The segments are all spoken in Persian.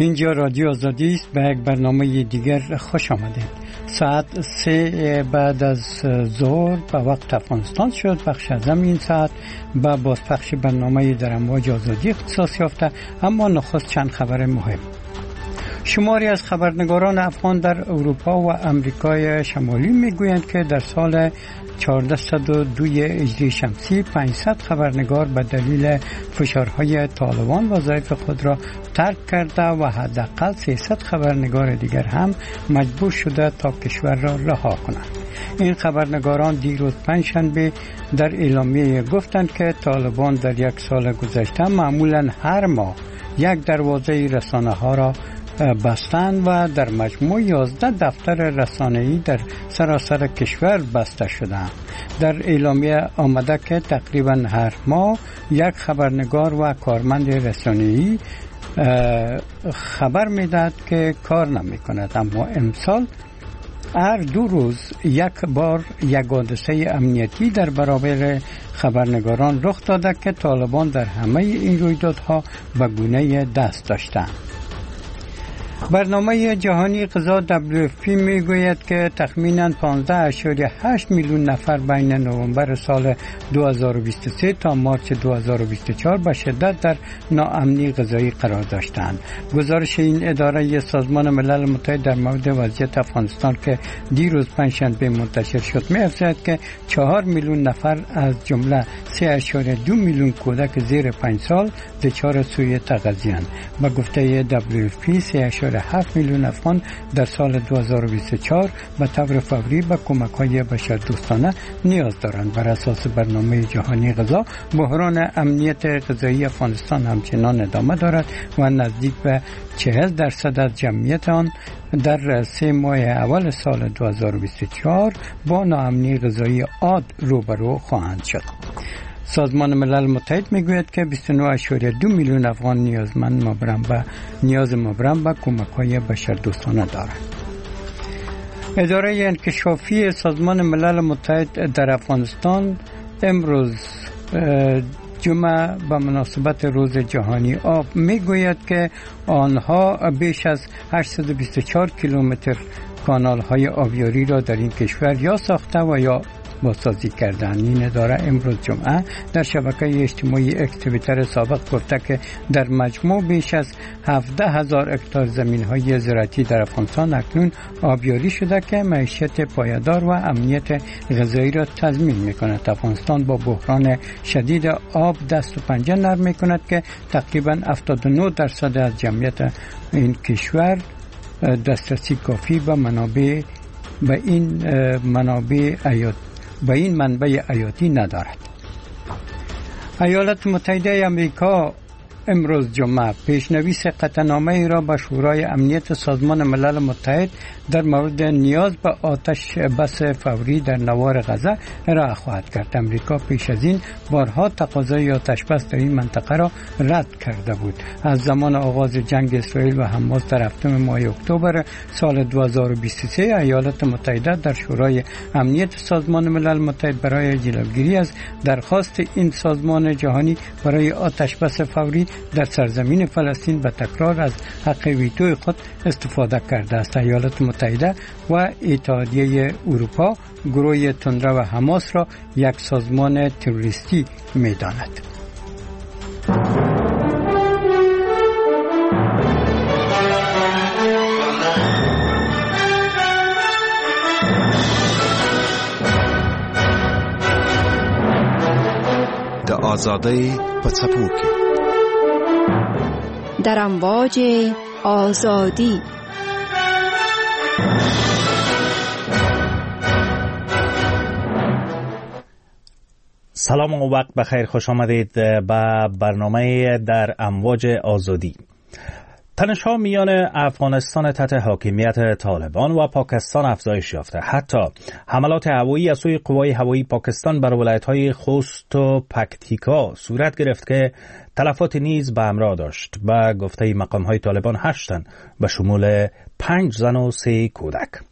اینجا رادیو آزادی است. به یک برنامه دیگر خوش آمدید. ساعت 3 بعد از ظهر به وقت افغانستان شد. بخش از این ساعت به بازپخش برنامه در امواج آزادی اختصاص یافته. اما نخست چند خبر مهم. شماری از خبرنگاران افغان در اروپا و امریکای شمالی میگویند که در سال 1402 هجری شمسی 500 خبرنگار به دلیل فشارهای طالبان وظایف خود را ترک کرده و حداقل 300 خبرنگار دیگر هم مجبور شده تا کشور را رها کنند. این خبرنگاران دیروز پنجشنبه در اعلامیه گفتند که طالبان در یک سال گذشته معمولا هر ماه یک دروازه رسانه ها را بستند و در مجموع 11 دفتر رسانه‌ای در سراسر کشور بسته شدند. در اعلامیه آمده که تقریبا هر ماه یک خبرنگار و کارمند رسانه‌ای خبر می‌دهد که کار نمی‌کند، اما امسال هر 2 روز یک بار یک حادثه امنیتی در برابر خبرنگاران رخ داده که طالبان در همه این رویدادها به گونه دست داشتند. برنامه جهانی غذا WFP میگوید که تخمیناً 15.8 میلیون نفر بین نوامبر سال 2023 تا مارس 2024 به شدت در ناامنی غذایی قرار داشتند. گزارش این اداره سازمان ملل متحد در مورد وضعیت افغانستان که دیروز پنجشنبه منتشر شد می‌افزاید که 4 میلیون نفر از جمله 3.2 میلیون کودک زیر 5 سال دچار سوء تغذیه‌اند. به گفته WFP 3.7 میلیون افغان در سال 2024 به طور فوری به کمک‌های بشردوستانه نیاز دارند. بر اساس برنامه جهانی غذا، بحران امنیت غذایی افغانستان همچنان ادامه دارد و نزدیک به 40% از جمعیت آن در 3 ماه اول سال 2024 با ناامنی غذایی عاد روبرو خواهند شد. سازمان ملل متحد میگوید که 29.2 میلیون افغان نیاز مبرم به کمک‌های بشردوستانه دارند. اداره انکشافی سازمان ملل متحد در افغانستان امروز جمعه به مناسبت روز جهانی آب میگوید که آنها بیش از 824 کیلومتر کانال‌های آبیاری را در این کشور یا ساخته و یا بازسازی کردن. این اداره امروز جمعه در شبکه اجتماعی اکس توییتر سابق گفته که در مجموع بیش از 17,000 هکتار زمین‌های زراعتی در افغانستان اکنون آبیاری شده که معیشت پایدار و امنیت غذایی را تضمین می‌کند. افغانستان با بحران شدید آب دست و پنجه نرم می‌کند که تقریباً 79% از جمعیت این کشور دسترسی کافی به این منبع حیاتی ندارد. ایالات متحده آمریکا امروز جمعه پیشنویس قطعنامه‌ای را به شورای امنیت سازمان ملل متحد در مورد نیاز به آتش بس فوری در نوار غزه ارائه خواهد کرد. امریکا پیش از این بارها تقاضای آتش بس در این منطقه را رد کرده بود. از زمان آغاز جنگ اسرائیل و حماس در 7 ماه اکتبر سال 2023 ایالات متحده در شورای امنیت سازمان ملل متحد برای جلوگیری از درخواست این سازمان جهانی برای آتش بس فوری در سرزمین فلسطین به تکرار از حق ویتو خود استفاده کرده است. ایالات متحده و اتحادیه اروپا گروه تندرو و حماس را یک سازمان تروریستی می‌داند. د آزادی په څپو کې در امواج آزادی. سلام و وقت بخیر، خوش آمدید به برنامه در امواج آزادی. تنش‌ها میان افغانستان تحت حاکمیت طالبان و پاکستان افزایش یافته. حتی حملات هوایی از سوی قوای هوایی پاکستان بر ولایت‌های خوست و پکتیکا صورت گرفت که تلفات نیز به همراه داشت. به گفته مقام‌های طالبان 8 تن به شمول 5 زن و 3 کودک.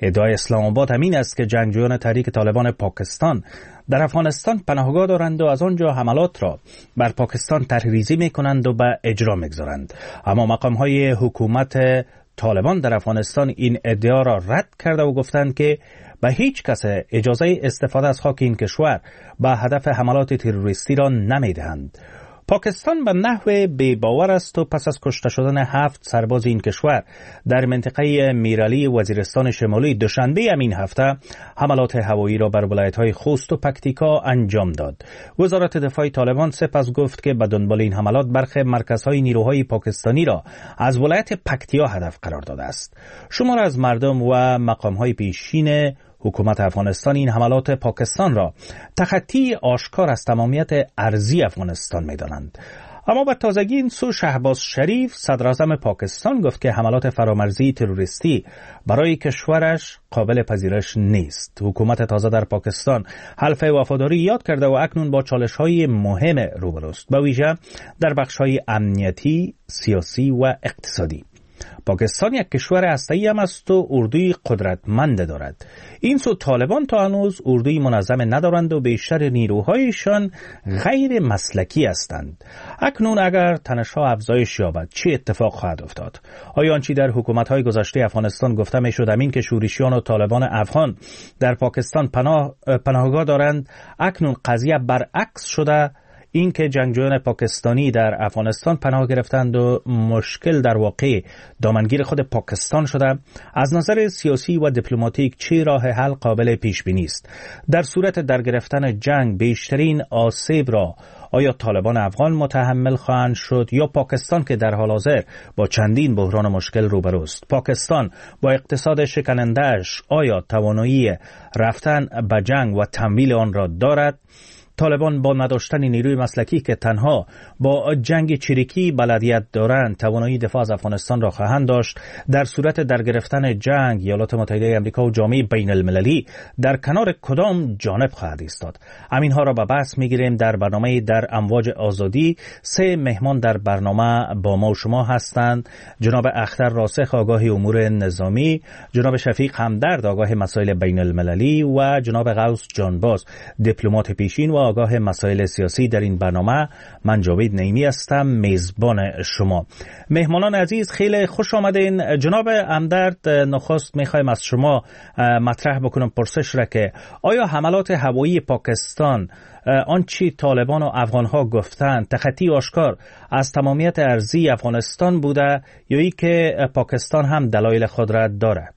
ادعای اسلام آباد همین است که جنگجویان تحریک طالبان پاکستان در افغانستان پناهگاه دارند و از آنجا حملات را بر پاکستان طرح‌ریزی می‌کنند و به اجرا می‌گذارند. اما مقام‌های حکومت طالبان در افغانستان این ادعا را رد کرده و گفتند که به هیچ کس اجازه استفاده از خاک این کشور به هدف حملات تروریستی را نمی‌دهند. پاکستان به نحو بی‌باور است و پس از کشته شدن 7 سرباز این کشور در منطقه میرعلی وزیرستان شمالی دوشنبه همین هفته حملات هوایی را بر ولایت‌های خوست و پکتیکا انجام داد. وزارت دفاع طالبان سپس گفت که به دنبال این حملات برخی مرکزهای نیروهای پاکستانی را از ولایت پکتیا هدف قرار داده است. شمار از مردم و مقام‌های پیشین حکومت افغانستان این حملات پاکستان را تخطی آشکار از تمامیت ارضی افغانستان می‌دانند. اما به تازگی این سو شهباز شریف صدراعظم پاکستان گفت که حملات فرامرزی تروریستی برای کشورش قابل پذیرش نیست. حکومت تازه در پاکستان حلف وفاداری یاد کرده و اکنون با چالش‌های مهم روبروست، به ویژه در بخش‌های امنیتی، سیاسی و اقتصادی. پاکستان یک کشور هسته‌ای هم است و اردوی قدرتمند دارد. این سو طالبان تا هنوز اردوی منظم ندارند و بیشتر نیروهایشان غیر مسلکی هستند. اکنون اگر تنش‌ها افزایش یابد چه اتفاق خواهد افتاد؟ آیا آنچه در حکومت‌های گذشته افغانستان گفته می‌شد همین که شورشیان و طالبان افغان در پاکستان پناهگاه دارند، اکنون قضیه برعکس شده؟ این که جنگجویان پاکستانی در افغانستان پناه گرفتند و مشکل در واقع دامنگیر خود پاکستان شده، از نظر سیاسی و دیپلماتیک چه راه حل قابل پیش بینی است؟ در صورت در گرفتن جنگ بیشترین آسیب را آیا طالبان افغان متحمل خواهند شد یا پاکستان که در حال حاضر با چندین بحران و مشکل روبروست؟ پاکستان با اقتصاد شکننده‌اش آیا توانایی رفتن به جنگ و تمویل آن را دارد؟ طالبان با نداشتن نیروی مسلکی که تنها با جنگ چریکی بلدیت دارند توانایی دفاع از افغانستان را خواهند داشت. در صورت در گرفتن جنگ ایالات متحده آمریکا و جامعه بین المللی در کنار کدام جانب خواهد ایستاد؟ همینها را به بحث میگیریم در برنامه در امواج آزادی. 3 مهمان در برنامه با ما و شما هستند: جناب اختر راسخ آگاه امور نظامی، جناب شفیق همدرد آگاه مسائل بین المللی و جناب غوث جانباز دیپلمات پیشین و آگاه مسائل سیاسی. در این برنامه من جاوید نعیمی هستم، میزبان شما. مهمانان عزیز خیلی خوش آمدین. جناب همدرد، نخست میخوایم از شما مطرح بکنم پرسش را که آیا حملات هوایی پاکستان آنچه طالبان و افغانها گفتند تخطی آشکار از تمامیت ارضی افغانستان بوده یا ای که پاکستان هم دلایل خود را دارد؟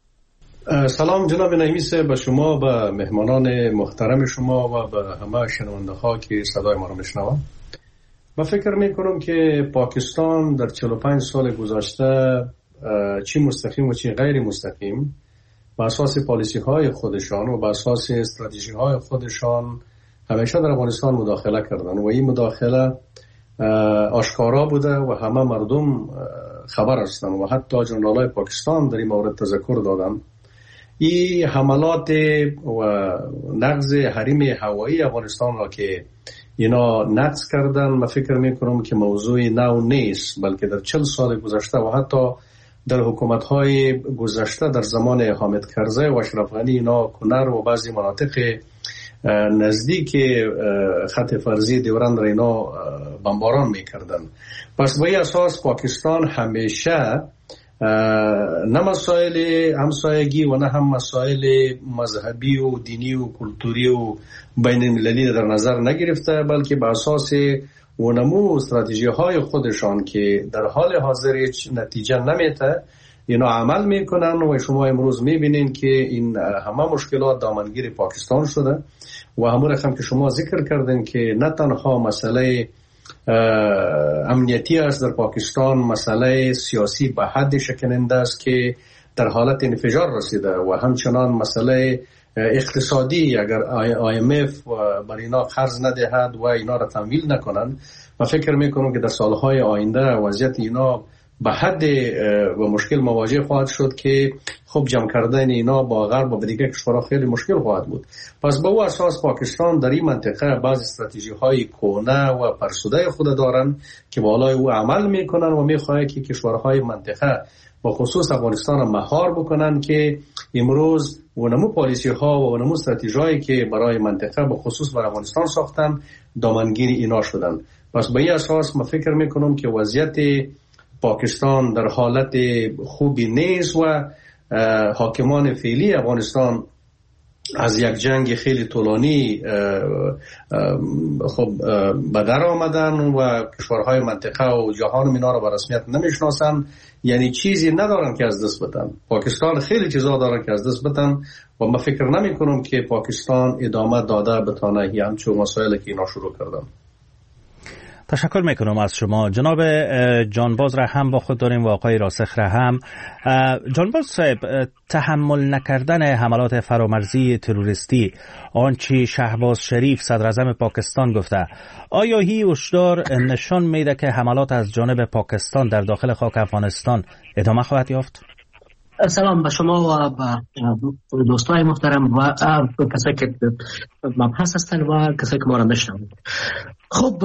سلام جناب نعیمی صاحب، به شما، به مهمانان محترم شما و به همه شنونده ها که صدای ما رو میشنوند. من فکر میکنم که پاکستان در 45 سال گذشته چی مستقیم و چی غیر مستقیم بر اساس پالیسی های خودشان و بر اساس استراتژی های خودشان همیشه در افغانستان مداخله کردن و این مداخله آشکارا بوده و همه مردم خبر هستند و حتی جنرالای پاکستان در این مورد تذکر دادن. این حملات و نقض حریم هوایی افغانستان را که اینا نقض کردن، من فکر میکنم که موضوع نو نیست، بلکه در 40 سال گذشته و حتی در حکومت‌های گذشته در زمان حامد کرزی و اشرف غنی اینا کنر و بعضی مناطق نزدیک خط فرضی دیورند را اینا بمباران میکردن. پس به این اساس پاکستان همیشه نه مسائل همسایگی و نه هم مسائل مذهبی و دینی و کلتوری و بین المللی در نظر نگرفته، بلکه به اساس ونمو استراتژی های خودشان که در حال حاضر هیچ نتیجه نمیده اینا عمل میکنن و شما امروز میبینین که این همه مشکلات دامنگیر پاکستان شده و همون رقم که شما ذکر کردین که نه تنها مسئله امنیتی است در پاکستان، مسئله سیاسی به حد شکننده است که در حالت انفجار رسیده و همچنان مسئله اقتصادی اگر IMF بر اینا قرض ندهد و اینا را تمویل نکنند، من فکر میکنم که در سالهای آینده وضعیت اینا به حد و مشکل مواجه خواهد شد که خب جمع کردن اینا با غرب و دیگر کشورها خیلی مشکل خواهد بود. پس به او اساس پاکستان در این منطقه بعض استراتژی های کهنه و فرسوده خود دارن که بالای او عمل میکنن و میخواهند که کشورهای منطقه با خصوص افغانستان مهار بکنن که امروز اونمو پالیسی ها و اونمو استراتژی هایی که برای منطقه با خصوص برای افغانستان ساختن دامنگیر اینا شدن. پس به این اساس من فکر میکنم که وضعیت پاکستان در حالت خوبی نیست و حاکمان فعلی افغانستان از یک جنگ خیلی طولانی خب به در آمدن و کشورهای منطقه و جهان اینا را به رسمیت نمیشناسن، یعنی چیزی ندارن که از دست بدن. پاکستان خیلی چیزا دارن که از دست بدن و من فکر نمی کنم که پاکستان ادامه داده بتونه همچون مسائلی که اینا شروع کردن. تشکر میکنم از شما. جناب جانباز را هم با خود داریم و آقای راسخ را هم. جانباز صاحب، تحمل نکردن حملات فرامرزی تروریستی آنچه شهباز شریف صدر اعظم پاکستان گفته، آیا هی هشدار نشان میده که حملات از جانب پاکستان در داخل خاک افغانستان ادامه خواهد یافت؟ سلام به شما و به دوستای محترم و کسایی که مبحث هستن و کسایی که ما را میشنوند. خب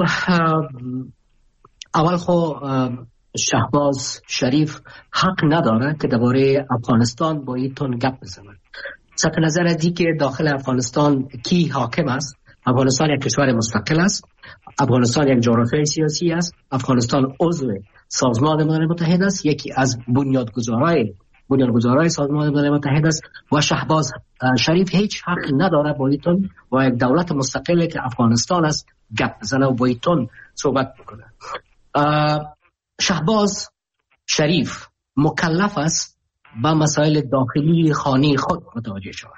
اول خو شهباز شریف حق نداره که درباره افغانستان با ایتون گپ بزنه. صرف نظر از اینکه داخل افغانستان کی حاکم است، افغانستان یک کشور مستقل است، افغانستان یک جغرافیای سیاسی است، افغانستان عضو سازمان ملل متحد است، یکی از بنیانگذارای سازمان ملل متحد است و شهباز شریف هیچ حق نداره با ایتون و یک دولت مستقلی که افغانستان است گپ بزنه و با ایتون صحبت بکنه. شهباز شریف مکلف است با مسائل داخلی خانه خود متوجه شود.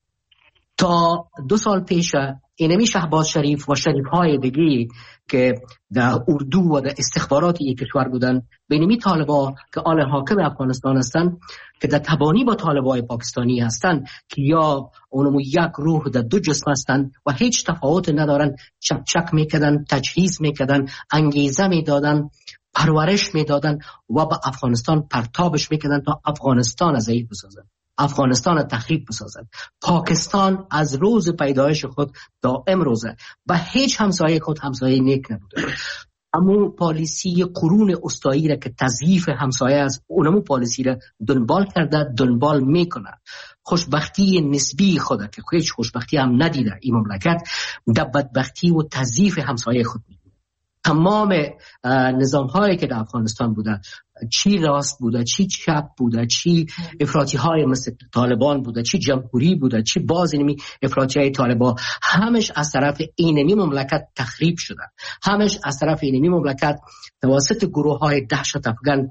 تا 2 سال پیش اینمی شهباز شریف و شریف‌های دیگه که در اردو و در استخبارات یک کشور بودن، بینمی طالبا که آل حاکم افغانستان هستند که در تبانی با طالبای پاکستانی هستند که یا اونمو یک روح در 2 جسم هستند و هیچ تفاوت ندارن، چک میکردن، تجهیز میکردن، انگیزه میدادن، پرورش میدادن و با افغانستان پرتابش میکردن تا افغانستان از ضعیف بسازن، افغانستان تخریب بسازد. پاکستان از روز پیدایش خود تا امروزه و هیچ همسایه خود همسایه نیک نبوده. اما پالیسی قرون اسطایی را که تضعیف همسایه است، اونمو پالیسی را دنبال کرده، دنبال میکنه. خوشبختی نسبی خود که هیچ خوشبختی هم ندیده این مملکت، در بدبختی و تضعیف همسایه خود میکنه. تمام نظام هایی که در افغانستان بوده، چی راست بوده، چی چپ بوده، چی افراطی های مثل طالبان بوده، چی جمهوری بوده، چی باز اینمی افراطی های طالبان، همش از طرف اینمی مملکت تخریب شده. همش از طرف اینمی مملکت توسط گروه های دهشت افغان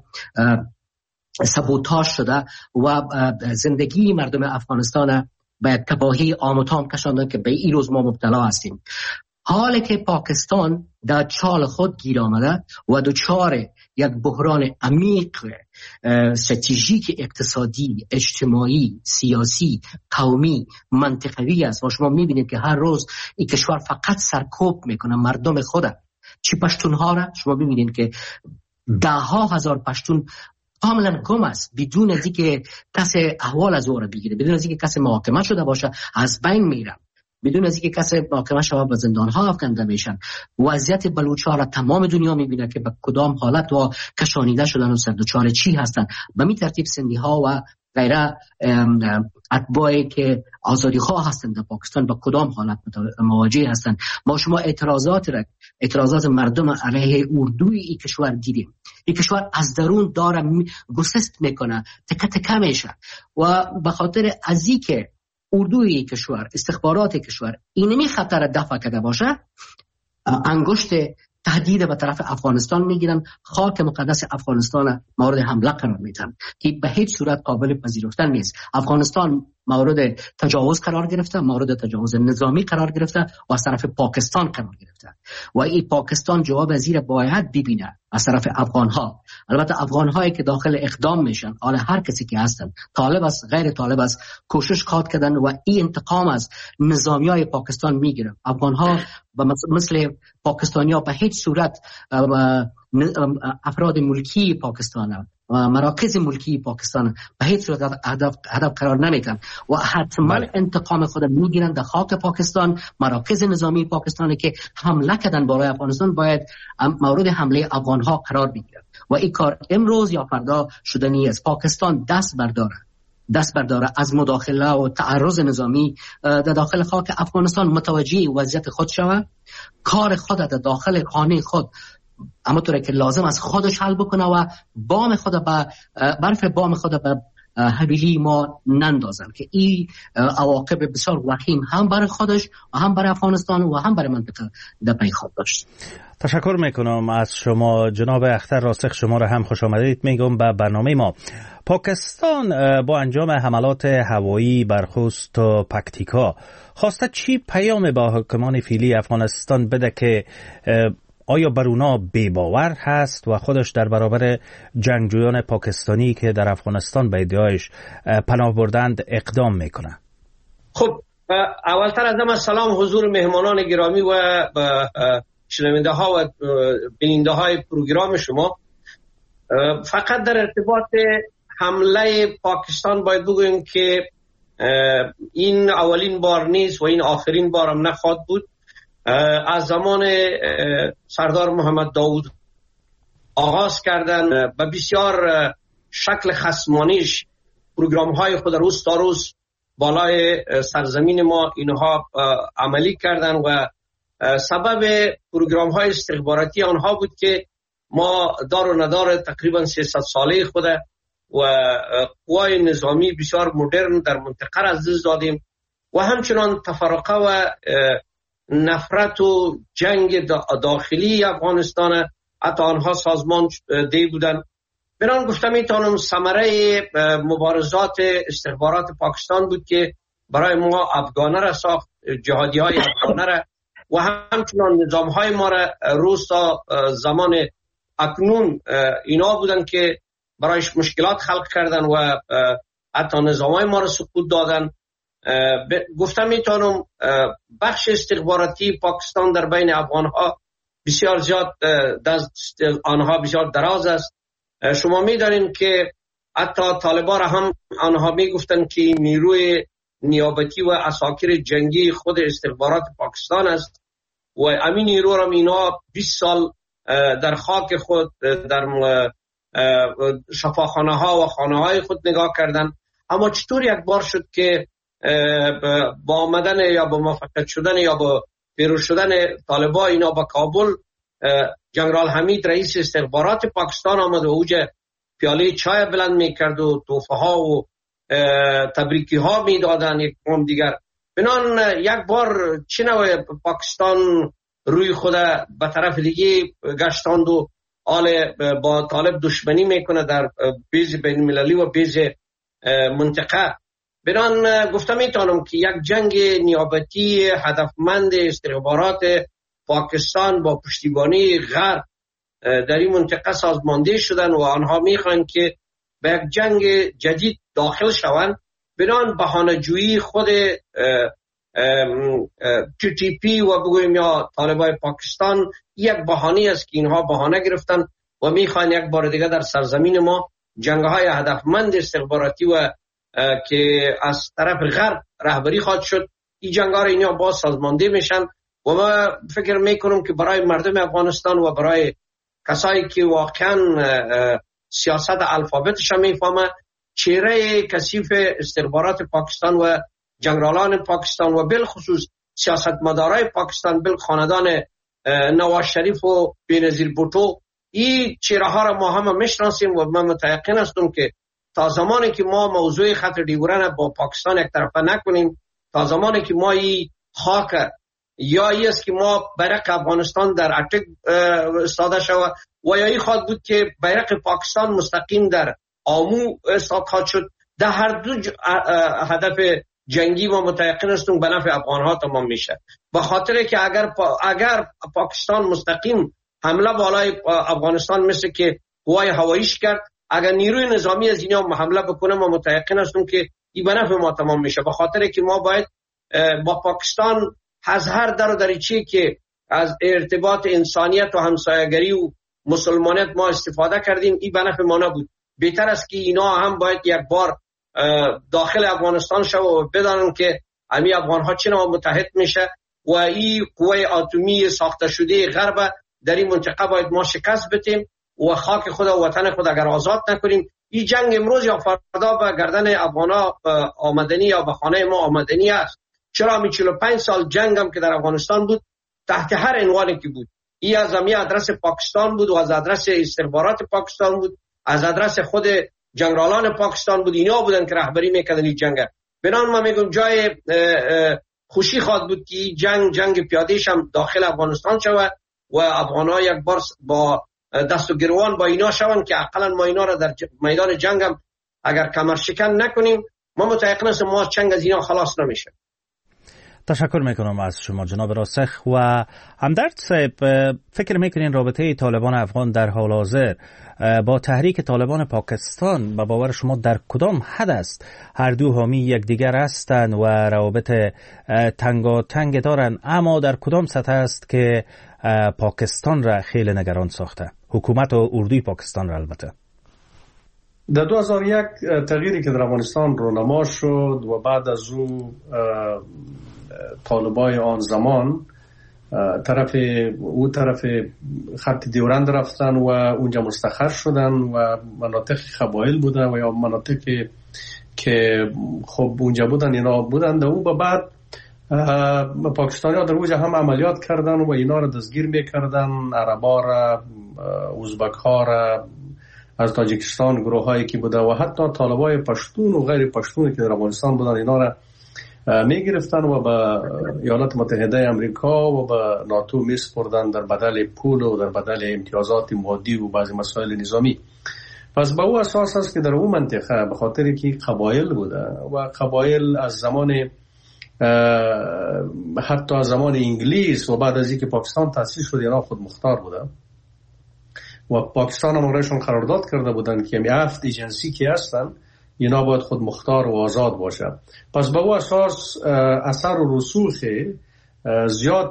سبوتاژ شده و زندگی مردم افغانستان به تباهی عام و تام کشانده که به این روز ما مبتلا هستیم. حالی که پاکستان در چال خود گیر آمده و دچار یک بحران عمیق استراتژیک اقتصادی، اجتماعی، سیاسی، قومی، منطقوی است و شما میبینید که هر روز این کشور فقط سرکوب میکنه مردم خود. چی پشتونها را شما ببینید که 10,000 پشتون کاملا گم است، بدون از اینکه کسی احوال از او را بگیره، بدون از اینکه کسی محاکمه شده باشه از بین میرن، بدون از اینکه کسی محاکمه شده به زندان ها افکنده میشن. وضعیت بلوچ ها را تمام دنیا میبینه که به کدام حالت و کشانیده شدن و سردچار چی هستن. به می ترتیب سندی ها و غیره اتباعی که آزادی خواه هستند در پاکستان به کدام حالت مواجه هستند. ما شما اعتراضات مردم علیه اردوی این کشور دیدیم. این کشور از درون داره گسست میکنه، تکه تکه میشه و به خاطر از اینکه اردوی کشور، استخبارات کشور اینمی خطر دفع کرده باشه، انگشت تهدید به طرف افغانستان میگیرن، خاک مقدس افغانستان مورد حمله قرار میدن که به هیچ صورت قابل پذیرفتن نیست. افغانستان مورد تجاوز قرار گرفته، مورد تجاوز نظامی قرار گرفته و از طرف پاکستان قرار گرفته و این پاکستان جواب از این باید ببینه از طرف افغانها. البته افغانهایی که داخل اقدام میشن، حالا هر کسی که هستن، طالب است غیر طالب است، کوشش خواهد کردن و این انتقام از نظامیای پاکستان میگیرن. افغانها مثل پاکستانی‌ها به هیچ صورت افراد ملکی پاکستان و مراکز ملکی پاکستان به هیچ صورت هدف قرار نمیدن و حتما انتقام خود میگیرن. در خاک پاکستان مراکز نظامی پاکستانی که حمله کردن برای افغانستان باید مورد حمله افغانها قرار بگیرن و این کار امروز یا فردا شدنی است. پاکستان دست برداره از مداخله و تعرض نظامی در داخل خاک افغانستان، متوجه وضعیت خود شود، کار خود در داخل خانه خود اما طوری که لازم از خودش حل بکنه و برف بام خود به حویلی ما نندازن که این عواقب بسیار وخیم هم برای خودش و هم برای افغانستان و هم برای منطقه در پی خود داشت. تشکر میکنم از شما جناب اختر راسخ. شما را هم خوش آمدید میگم به برنامه ما. پاکستان با انجام حملات هوایی بر خوست و پکتیکا خواسته چی پیام با حکمان فعلی افغانستان بده که آیا بر اونا بی‌باور هست و خودش در برابر جنگجویان پاکستانی که در افغانستان به ادعایش پناه بردند اقدام میکنه؟ خب اولتر از همه سلام حضور مهمانان گرامی و شنونده ها و بیننده های پروگرام شما. فقط در ارتباط حمله پاکستان باید بگویم که این اولین بار نیست و این آخرین بار هم نخواهد بود. از زمان سردار محمد داود آغاز کردن و بسیار شکل خصمانیش پروگرام های خود روز تا روز بالای سرزمین ما اینها عملی کردن و سبب پروگرام های استخباراتی آنها بود که ما دار و ندار تقریبا 300 ساله خود و قوای نظامی بسیار مدرن در منطقه را از دست دادیم و همچنان تفرقه و نفرت و جنگ داخلی افغانستان حتی آنها سازمان دی بودن. بران گفتم میتونم ثمره مبارزات استخبارات پاکستان بود که برای ما افغانه را ساخت، جهادی های افغانه را و همچنان نظام های ما را روز تا زمان اکنون اینا بودن که برایش مشکلات خلق کردن و حتی نظام های ما را سقوط دادن. گفتم میتونم بخش استخباراتی پاکستان در بین افغانها بسیار زیاد دست آنها بسیار دراز است. شما میدانید که حتی طالبان هم آنها میگفتن که نیروی نیابتی و عساکر جنگی خود استخبارات پاکستان است و همین نیرو را اینا 20 سال در خاک خود در شفاخانه ها و خانه های خود نگاه کردن. اما چطور یک بار شد که با آمدن یا با موفقیت شدن یا با پیروز شدن طالبان اینا با کابل، جنرال حمید رئیس استخبارات پاکستان آمد و اوج پیاله چای بلند میکرد و توفه ها و تبریکی ها میدادن یک قوم دیگر. بنان یک بار چه نوع پاکستان روی خود به طرف دیگه گشتاند و آل با طالب دشمنی میکنه در بیز بین المللی و بیز منطقه. بنان گفتم میتونم که یک جنگ نیابتی هدفمند استخبارات پاکستان با پشتیبانی غرب در این منطقه سازمانده شدن و آنها میخوان که به یک جنگ جدید داخل شوند. بنان بهانه‌جویی خود TTP و بگویم یا طالبای پاکستان یک بهانه است که اینها بهانه گرفتن و میخوان یک بار دیگه در سرزمین ما جنگ‌های هدفمند استخباراتی و که از طرف غرب رهبری خواهد شد، این جنگ‌ها را اینا باز سازمانده میشن و ما فکر میکنم که برای مردم افغانستان و برای کسایی که واقعا سیاست الفابتش هم میفهمه، چهره کثیف استخبارات پاکستان و جنرالان پاکستان و بالخصوص سیاستمدارای پاکستان خاندان نواز شریف و بینظیر بوتو، این چهره ها را ما هم میشناسیم و من متيقن هستم که تا زمانی که ما موضوع خط دیورن با پاکستان یک طرفه نکنیم، تا زمانی که ما این خاک یا ای است که ما بیرق افغانستان در اتک استاده شود و یا ای خواهد بود که بیرق پاکستان مستقیم در آمو استاد خواهد شد، در هر دو هدف جنگی ما متيقن هستیم به نفع افغانها تمام میشه. به خاطر که اگر پاکستان مستقیم حمله بالای افغانستان مثل که قوای هواییش کرد، اگر نیروی نظامی از اینا حمله بکنه ما متيقن هستیم که این به نفع ما تمام میشه. به خاطر که ما باید با پاکستان از هر در و دریچه‌ای که از ارتباط انسانیت و همسایگری و مسلمانیت ما استفاده کردیم، این به نفع ما نبود. بهتر است که اینا هم باید یک بار داخل افغانستان شو و بدانن که امی افغان ها چنان متحد میشه و این قوه اتمی ساخته شده غرب در این منطقه باید ما شکست بدیم و خاک خود و وطن خود اگر آزاد نکنیم. این جنگ امروز یا فردا به گردن افغان ها آمدنی یا به خانه ما آمدنی است. چرا می 45 سال جنگ هم که در افغانستان بود تحت هر عنوانی که بود، این از امی ادرس پاکستان بود و از ادرس استخبارات پاکستان بود، از ادرس خود جنرالان پاکستان بود، اینا بودن که رهبری میکردن این جنگ. بنابراین ما میگم جای خوشی خواهد بود که جنگ پیاده‌اش هم داخل افغانستان شود و افغان‌ها یک بار با دست و گروان با اینا شون که اقلا ما اینا را در میدان جنگ هم اگر کمر شکن نکنیم ما متأکد هستیم ما جنگ از اینا خلاص نمیشه. تشکر میکنم از شما جناب راسخ. و همدرد صاحب، فکر میکنین رابطه طالبان افغان در حال حاضر با تحریک طالبان پاکستان به باور شما در کدام حد است؟ هر دو حامی یکدیگر هستند و روابط تنگاتنگ دارند، اما در کدام سطح است که پاکستان را خیلی نگران ساخته؟ حکومت و اردوی پاکستان را البته. در 2001 تغییری که در افغانستان رونما شد و بعد از او طالبای آن زمان طرف خط دیورند رفتن و اونجا مستقر شدن و مناطق قبایل بودن و یا مناطقی که خب اونجا بودن اینا بودن. در او به بعد پاکستانی ها در اونجا هم عملیات کردن و اینا را دستگیر میکردن، عربا را، ازبک ها را، از تاجیکستان گروه هایی که بوده و حتی طالبای پشتون و غیر پشتونی که در افغانستان بودن اینا را می گرفتن و به ایالات متحده امریکا و به ناتو می سپردن در بدل پول و در بدل امتیازات مادی و بعضی مسائل نظامی. پس به او اساس است که در اون منطقه به خاطر که قبایل بوده و قبایل از زمان حتی از زمان انگلیس و بعد از اینکه پاکستان تأسیس شد اینا خود مختار بوده و پاکستان هم برایشون قرارداد کرده بودن که می 7 ایجنسی که هستن اینا باید خود مختار و آزاد باشه. پس به او اساس اثر و رسوخ زیاد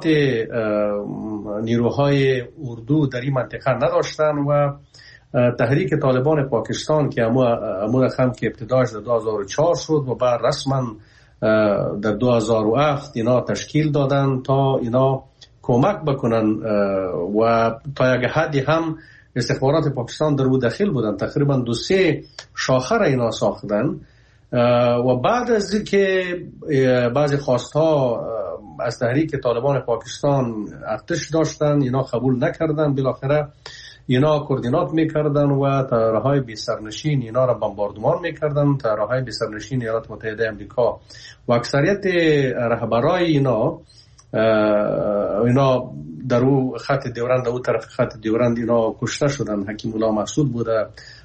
نیروهای اردو در این منطقه نداشتن و تحریک طالبان پاکستان که امون رقم که ابتداش در 2004 شد و بعد رسما در 2007 اینا تشکیل دادن تا اینا کمک بکنن و تا یک حدی هم استخبارات پاکستان در او داخل بودن. تقریبا 2-3 شاخه را اینا ساختن و بعد از اینکه بعضی خواستها از تحریک طالبان پاکستان ارتش داشتن اینا قبول نکردن، بالاخره اینا کوردینات میکردن و طیاره‌های بی سرنشین اینا را بمباردمان میکردن، طیاره‌های بی سرنشین ایالات متحده آمریکا و اکثریت رهبرای اینا در او خط دیورند، در او طرف خط دیورند اینا کشته شدن. حکیم الله محسود بوده،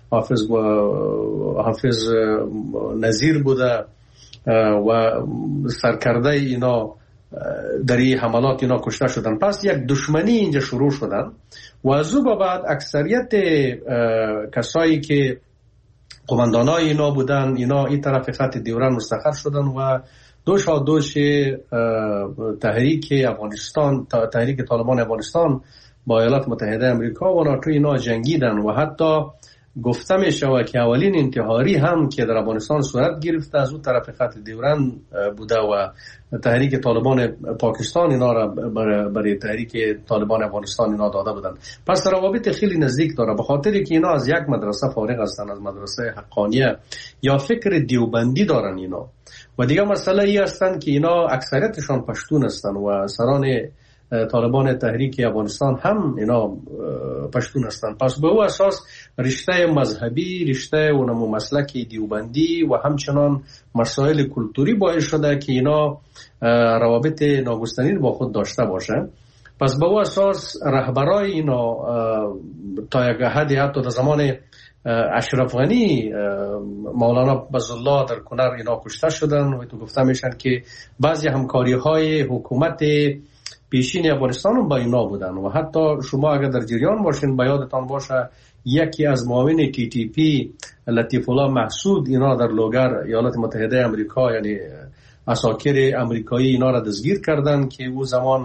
حافظ نظیر بوده و سرکرده اینا در این حملات اینا کشته شدن. پس یک دشمنی اینجا شروع شدن و از او بعد اکثریت کسایی که قماندانای اینا بودن اینا این طرف خط دیورند مستقر شدن و دوش تحریک افغانستان، تحریک طالبان افغانستان با ایالات متحده آمریکا و ناتو اینا جنگیدن و حتی گفته می شود که اولین انتحاری هم که در افغانستان صورت گرفته از اون طرف خط دیورند بوده و تحریک طالبان پاکستان اینا را برای تحریک طالبان افغانستان اینا داده بودن. پس روابط خیلی نزدیک داره به خاطر که اینا از یک مدرسه فارغ هستن، از مدرسه حقانیه یا فکر دیوبندی دارن اینا. و دیگه مسئله ای هستن که اینا اکثریتشان پشتون هستن و سران طالبان تحریک افغانستان هم اینا پشتون هستن. پس به او اساس رشته مذهبی، رشته و نمو مسلک دیوبندی و همچنان مسائل کلتوری باعث شده که اینا روابط ناگفتنی با خود داشته باشه. پس به او اساس رهبرای اینا تا یک حدی حتی در زمان اشرف غنی، مولانا بزالله در کنر اینا کشته شدن و تو گفته میشن که بعضی همکاری های حکومت پیشین افغانستان با اینا بودن و حتی شما اگر در جریان باشین با یادتان باشه یکی از معاون تی تی پی لطیف الله محسود اینا در لوگر ایالات متحده آمریکا یعنی اساکر آمریکایی اینا را دستگیر کردن که او زمان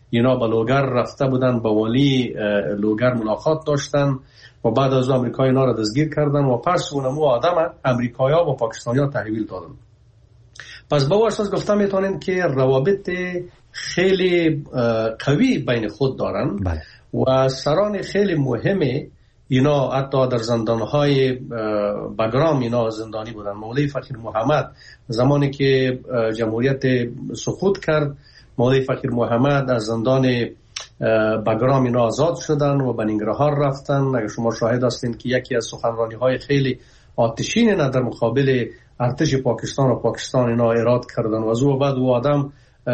اینا به لوگر رفته بودن، با والی لوگر ملاقات داشتن و بعد از آمریکا اینا را دستگیر کردن و پس اونمو آدم امریکایی‌ها با پاکستانی‌ها تحویل دادن. پس با اساس گفتم میتونیم که روابط خیلی قوی بین خود دارن. بله. و سران خیلی مهمه اینا حتی در زندانهای بگرام اینا زندانی بودن. مولوی فقیر محمد زمانی که جمهوریت سقوط کرد، مولوی فقیر محمد از زندان بگرام اینا آزاد شدن و به ننگرهار رفتن. اگر شما شاهد هستین که یکی از سخنرانی های خیلی آتشین اینا در مقابل ارتش پاکستان و پاکستان اینا ایراد کردن و از او بعد او آدم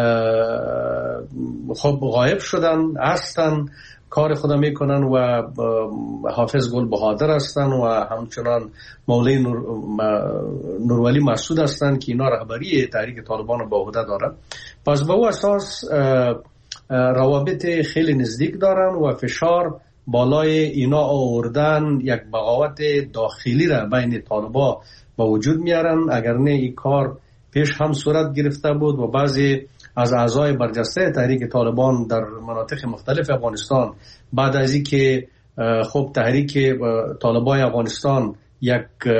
خب غایب شدن، هستن کار خدا میکنن و حافظ گل بهادر هستن و همچنان مولوی نورولی مسعود هستن که اینا رهبری تحریک طالبان با عهده دارن. پس به او اساس روابط خیلی نزدیک دارن و فشار بالای اینا آوردن یک بغاوت داخلی را بین طالبا با وجود میارن. اگر نه این کار پیش هم صورت گرفته بود و بعضی از اعضای برجسته تحریک طالبان در مناطق مختلف افغانستان بعد از اینکه خب تحریک طالبای افغانستان یک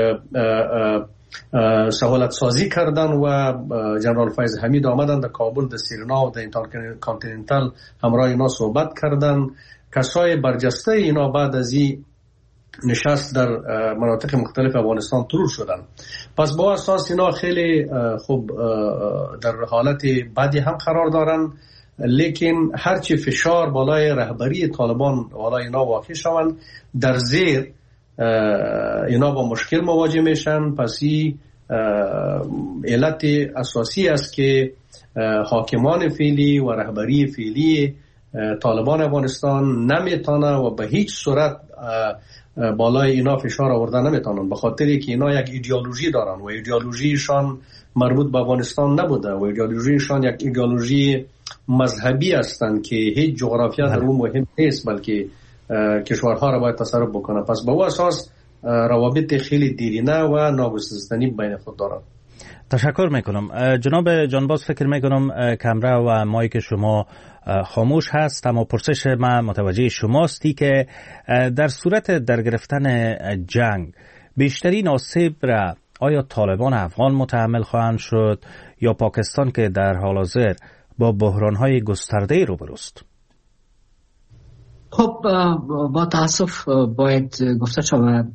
سهولت سازی کردن و جنرال فیض حمید آمدن در کابل، در سیرنا و در اینترکانتیننتال همراه اینا صحبت کردن. کسای برجسته اینا بعد از این نشست در مناطق مختلف افغانستان طرور شدن. پس با اساس اینا خیلی خوب در حالت بدی هم قرار دارن، لیکن هرچی فشار بالای رهبری طالبان بالای اینا واقع شوند در زیر اینا با مشکل مواجه میشن. پس این علت اساسی است که حاکمان فعلی و رهبری فعلی طالبان افغانستان نمیتونه و به هیچ صورت بالای اینا فشار آوردن نمیتونن، به خاطری که اینا یک ایدئولوژی دارن و ایدئولوژیشان مربوط به افغانستان نبوده و ایدئولوژیشان یک ایدئولوژی مذهبی هستند که هیچ جغرافیا در اون مهم نیست بلکه کشورها را باید تصرف بکنه. پس به او اساس روابط خیلی دیرینه و ناگسستنی بین خود دارن. تشکر میکنم. جناب جانباز، فکر میکنم کامرا و مایک شما خاموش هست، اما پرسش من متوجه شماستی که در صورت در گرفتن جنگ بیشترین آسیب را آیا طالبان افغان متحمل خواهند شد یا پاکستان که در حال حاضر با بحران‌های گسترده روبروست؟ خب با تاسف باید گفته شود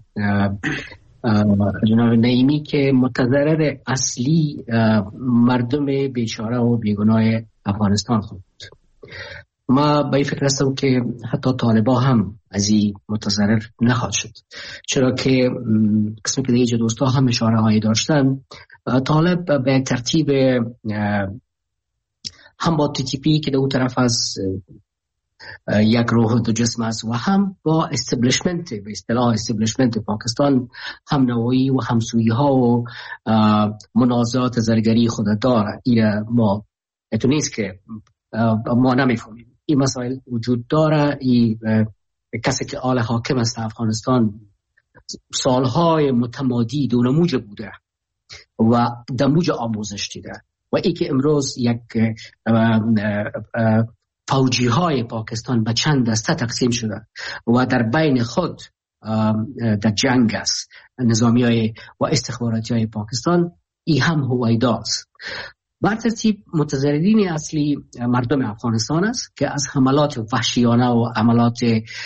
جناب نعیمی که متضرر اصلی مردم بیچاره و بیگناه افغانستان خود. ما به این فکر هستم که حتی طالبا هم از این متضرر نخواهد شد، چرا که قسمی که دیگه دوستا هم اشاره هایی داشتن. طالب به ترتیب هم با TTP که در اون طرف از یک روح دو جسم است و هم با استبلیشمنت، به اصطلاح استبلیشمنت پاکستان هم نوعی و همسویی ها و منازعات زرگری خود داره. این ما اتو نیست که ما نمیفهمیم این مسائل وجود داره. این کسی که آل حاکم است افغانستان سالهای متمادی دونموج بوده و دموج آموزش دیده و ای که امروز یک فوجی های پاکستان به چند دسته تقسیم شده و در بین خود در جنگ است نظامی های و استخباراتی های پاکستان، ای هم هویداست. بر ترتیب متضررین اصلی مردم افغانستان است که از حملات وحشیانه و عملات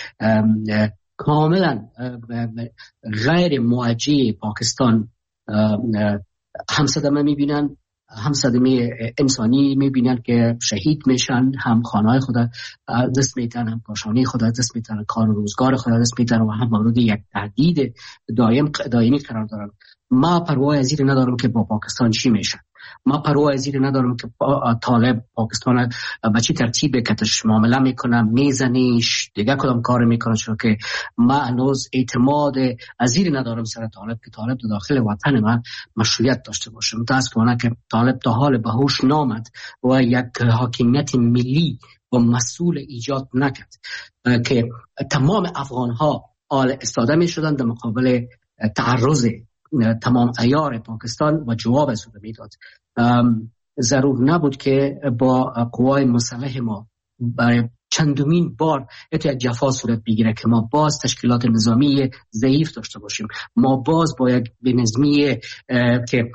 کاملا غیر موجه پاکستان هم صدمه میبینن، هم صدمه انسانی میبینن که شهید میشن، هم خانه‌های خود دست میتن، هم کاشانه خود دست میتن، کار و روزگار خود دست میتن و هم مورد یک تهدید دائمی قرار دارن. ما پروا از این ندارم که با پاکستان چی میشه، ما پروا از این ندارم که طالب پاکستان به چی ترتیب کتش معامله میکنه، میزنیش دیگه کدام کار میکنه، چون که ما هنوز اعتماد از این ندارم سر طالب که طالب در داخل وطن ما مشروعیت داشته باشه. متاسفانه که طالب تا حال به هوش نامد و یک حاکمیت ملی و مسئول ایجاد نکرد که تمام افغان ها آل استاده می شدن در مقابل تعرض تمام عیار پاکستان و جواب از او میداد. ضرور نبود که با قوای مسلح ما برای چندمین بار یک جفا صورت بگیره که ما باز تشکیلات نظامی ضعیف داشته باشیم. ما باز با یک بنظمی که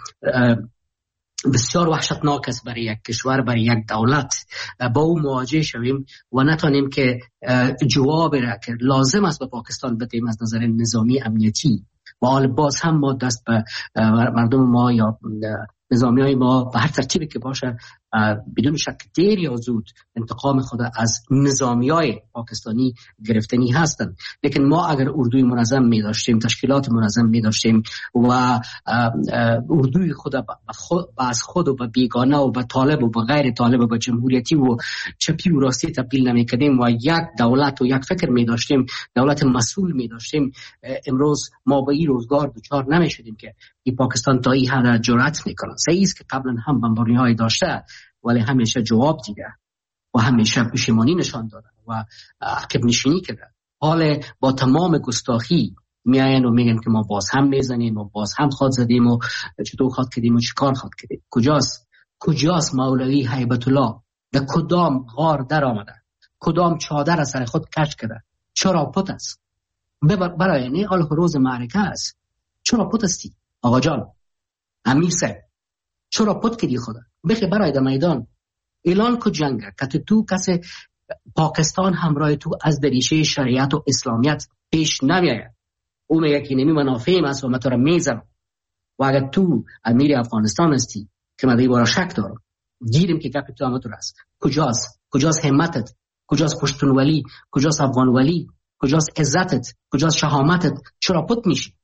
بسیار وحشتناک است برای یک کشور، برای یک دولت، با او مواجه شویم و نتونیم که جواب را که لازم است به پاکستان بدیم از نظر نظامی امنیتی. و حال باز هم ما دست به مردم ما یا نظامی های ما به هر ترتیبی که باشه بدون شک دیر یا زود انتقام خود از نظامی های پاکستانی گرفتنی هستند. لیکن ما اگر اردوی منظم می داشتیم، تشکیلات منظم می داشتیم و اردوی خود از خود و به بیگانه و به طالب و به غیر طالب و به جمهوریتی و چپی و راستی تبدیل نمی کردیم و یک دولت و یک فکر می داشتیم، دولت مسئول می داشتیم، امروز ما به این روزگار دچار نمی شدیم که این پاکستان تا این حد جرأت می کنه. صحیح است که قبلا هم بمبارانی های داشته ولی همیشه جواب دیده و همیشه پشیمانی نشان داده و عقب نشینی کرده. حال با تمام گستاخی میاین و میگن که ما باز هم میزنیم و باز هم خود زدیم و چطور خود کردیم و چیکار خود کردیم. کجاست مولوی هیبت الله؟ در کدام غار در آمده؟ کدام چادر از سر خود کش کرده؟ چرا پت است؟ برای اینه حال روز معرکه است. چرا پت استی آقا جان امیر صاحب؟ چرا پت کردی خدا؟ بخی برای در میدان اعلان کو جنگ که تو کسی پاکستان همراه تو از دریشه شریعت و اسلامیت پیش نمیاید. او میگه که نمی منافعیم است و من تو را میزنم. و اگر تو امیر افغانستان هستی که من دیگه برای شک دارم گیریم که گپ تو هم تو است. کجاست همتت؟ کجاست پشتونولی؟ کجاست افغانولی؟ کجاست عزتت؟ کجاست شهامتت؟ چرا پت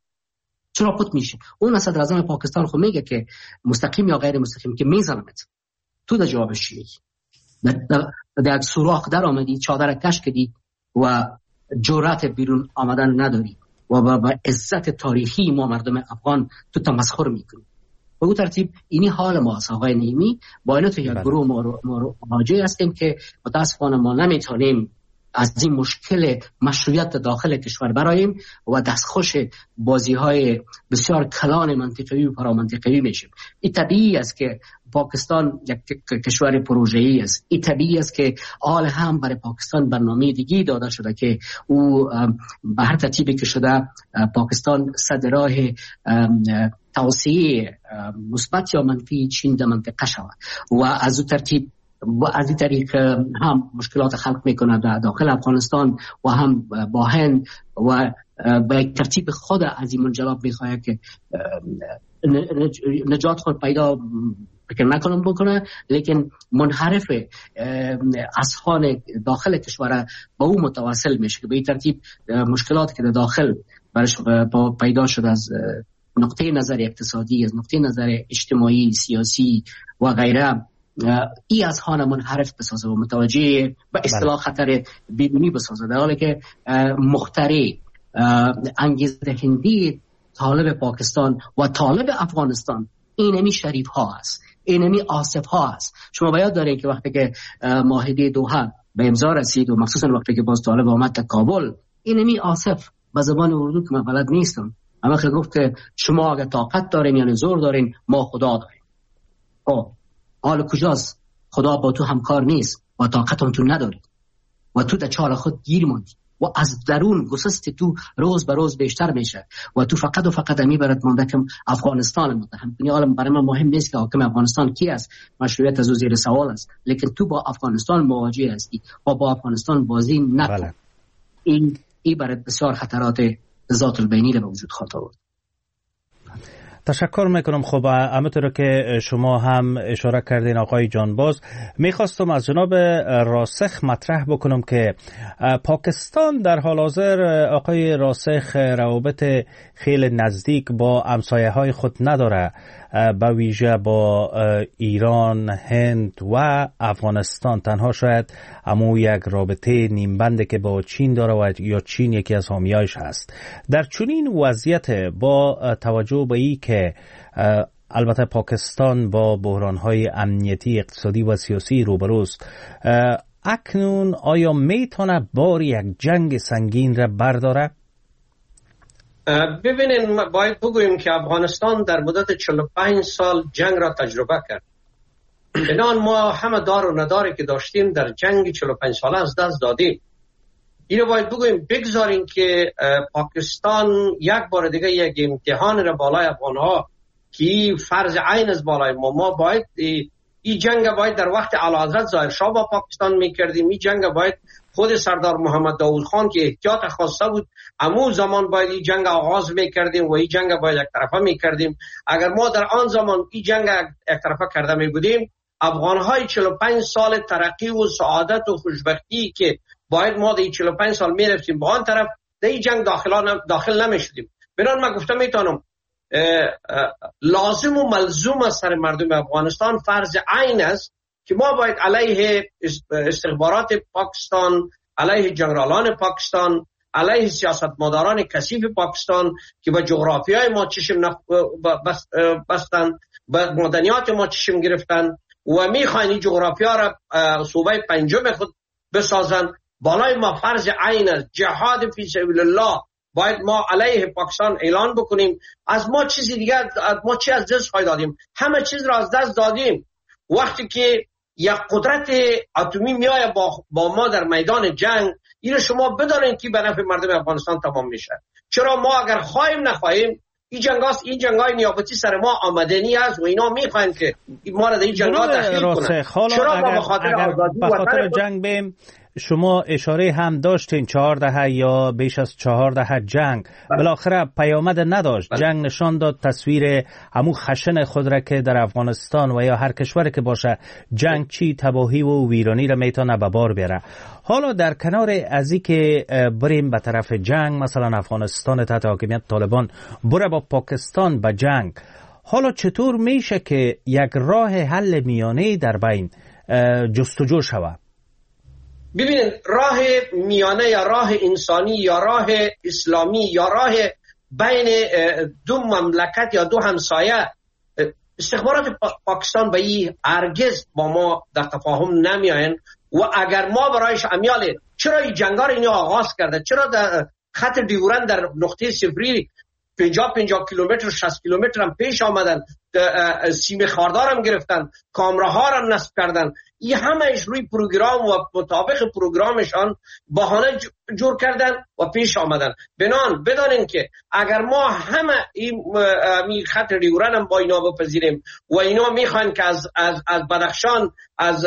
میشی؟ اون صدر اعظم پاکستان خو میگه که مستقیم یا غیر مستقیم که میزنمت. تو در جوابش چی میگی؟ در یک سوراخ در آمدی، چادر کش کردی و جرأت بیرون آمدن نداری و با عزت تاریخی ما مردم افغان تو تمسخر میکنی. به اون ترتیب اینی حال ماست آقای نعیمی. با اینو تو یک گروه ما مواجه هستیم که متاسفانه ما نمیتونیم از این مشکل مشروعیت داخل کشور براییم و دستخوش بازی‌های بسیار کلان منطقه‌ای و پارامنطقه‌ای میشیم. این طبیعی است که پاکستان یک کشور پروژه‌ای است. این طبیعی است که حال هم برای پاکستان برنامه دیگی داده شده که او به هر ترتیبی که شده پاکستان صد راه توسعه مثبت یا منفی چین در منطقه شود و از اون ترتیب و از این طریق هم مشکلات خلق میکنه در داخل افغانستان و هم با هند و به ترتیب خود از این منجلاب میخواه که نجات خود پیدا فکر نکنم بکنه، لیکن منحرف اصحان داخل کشور با او متواصل میشه که به این ترتیب مشکلات که در داخل برش پیدا شد از نقطه نظر اقتصادی، از نقطه نظر اجتماعی، سیاسی و غیره، ای از خانه منحرف بسازه و متوجه به اصطلاح خطر بیرونی بسازه، در حالی که مخترع انگیزه هندی طالب پاکستان و طالب افغانستان اینمی شریف ها است، اینمی آصف ها است. شما باید دارید که وقتی که معاهده دوحه به امضا رسید و مخصوصا وقتی که باز طالب آمد تا کابل، اینمی آصف به زبان اردو که من بلد نیستم اما که گفت که شما اگر طاقت دارین یعنی زور دارین، ما خدا داریم. حال کجاست؟ خدا با تو همکار نیست و طاقت هم تو نداری و تو در چال خود گیر موندی و از درون گسست تو روز به روز بیشتر میشه و تو فقط و فقط امی برات مونده که افغانستان متهم کنی. حالا برای من مهم نیست که حاکم افغانستان کی است، مشروعیت از او زیر سوال است، لیکن تو با افغانستان مواجه هستی و با افغانستان بازی نکن. این برات بسیار خطرات ذات البینی به وجود خواهد آورد. تشکر میکنم. خب همونطور که شما هم اشاره کردین آقای جانباز، میخواستم از جناب راسخ مطرح بکنم که پاکستان در حال حاضر آقای راسخ روابط خیلی نزدیک با همسایه های خود نداره، به ویژه با ایران، هند و افغانستان. تنها شاید همون یک رابطه نیمبنده که با چین داره و یا چین یکی از حامیایش هست. در چنین وضعیت با توجه به این که البته پاکستان با بحران‌های امنیتی، اقتصادی و سیاسی روبروست، اکنون آیا میتونه بار یک جنگ سنگین را برداره؟ ببینین، باید بگوییم که افغانستان در مدت 45 سال جنگ را تجربه کرد بنان ما همه دار و نداری که داشتیم در جنگ 45 ساله از دست دادیم. اینو باید بگویم، بگذاریم که پاکستان یک بار دیگه یک امتحان را بالای افغانها که فرض عین از بالای ما باید این جنگ باید در وقت اعلیحضرت ظاهر شاه با پاکستان میکردیم. این جنگ باید خود سردار محمد داود خان که احتیاط خواسته بود امو زمان باید این جنگ آغاز میکردیم و این جنگ باید یک طرفه میکردیم. اگر ما در آن زمان این جنگ یک طرفه کرده میبودیم، افغانهای 45 سال ترقی و سعادت و خوشبختی که باید ما در 45 سال میرفتیم با آن طرف، در این جنگ داخل نمیشدیم. بنان من گفتم میتونم لازم و ملزوم از سر مردم افغانستان فرض عین است که ما باید علیه استخبارات پاکستان، علیه جنرالان پاکستان، علیه سیاستمداران کثیف پاکستان که با جغرافیای ما چشم بستن، با مدنیات ما چشم گرفتن و میخواین این جغرافیا را صوبه پنجم خود بسازن، بالای ما فرض عین است جهاد فی سبیل الله باید ما علیه پاکستان اعلان بکنیم. از ما چیزی دیگه، ما چی از دست خواهی دادیم؟ همه چیز را از دست دادیم. وقتی که یک قدرت اتمی میایه با ما در میدان جنگ، اینو شما بدانید که به نفع مردم افغانستان تمام میشه. چرا ما اگر خواهیم نخواهیم این جنگای نیابتی سر ما آمدنی است و اینا میخواین که ما را در این جنگا دخیل کنن. چرا ما به خاطر جنگ بیم؟ شما اشاره هم داشتین 4 دهه یا بیش از 4 دهه جنگ بالاخره پیامد نداشت. جنگ نشان داد تصویر همو خشن خود را که در افغانستان و یا هر کشوری که باشه جنگ چی تباهی و ویرانی را میتونه به بار بیاره. حالا در کنار از این که بریم به طرف جنگ، مثلا افغانستان تحت حاکمیت طالبان بره با پاکستان به جنگ، حالا چطور میشه که یک راه حل میانه در بین جستجو شود؟ ببینید، راه میانه یا راه انسانی یا راه اسلامی یا راه بین دو مملکت یا دو همسایه، استخبارات پاکستان به این هرگز با ما در تفاهم نمیاین و اگر ما برایش امیاله چرا این جنگار اینو آغاز کرده، چرا در خط دیورند در نقطه صفری 50 کیلومتر 60 کیلومتر هم پیش آمدن، سیم خاردار هم گرفتن، کامراها هم نصب کردن، این همهش روی پروگرام و مطابق پروگرامشان بهانه جور کردن و پیش آمدن. بنان بدانین که اگر ما همه این خط دیورند هم با اینا بپذیریم و اینا میخوان که از بدخشان، از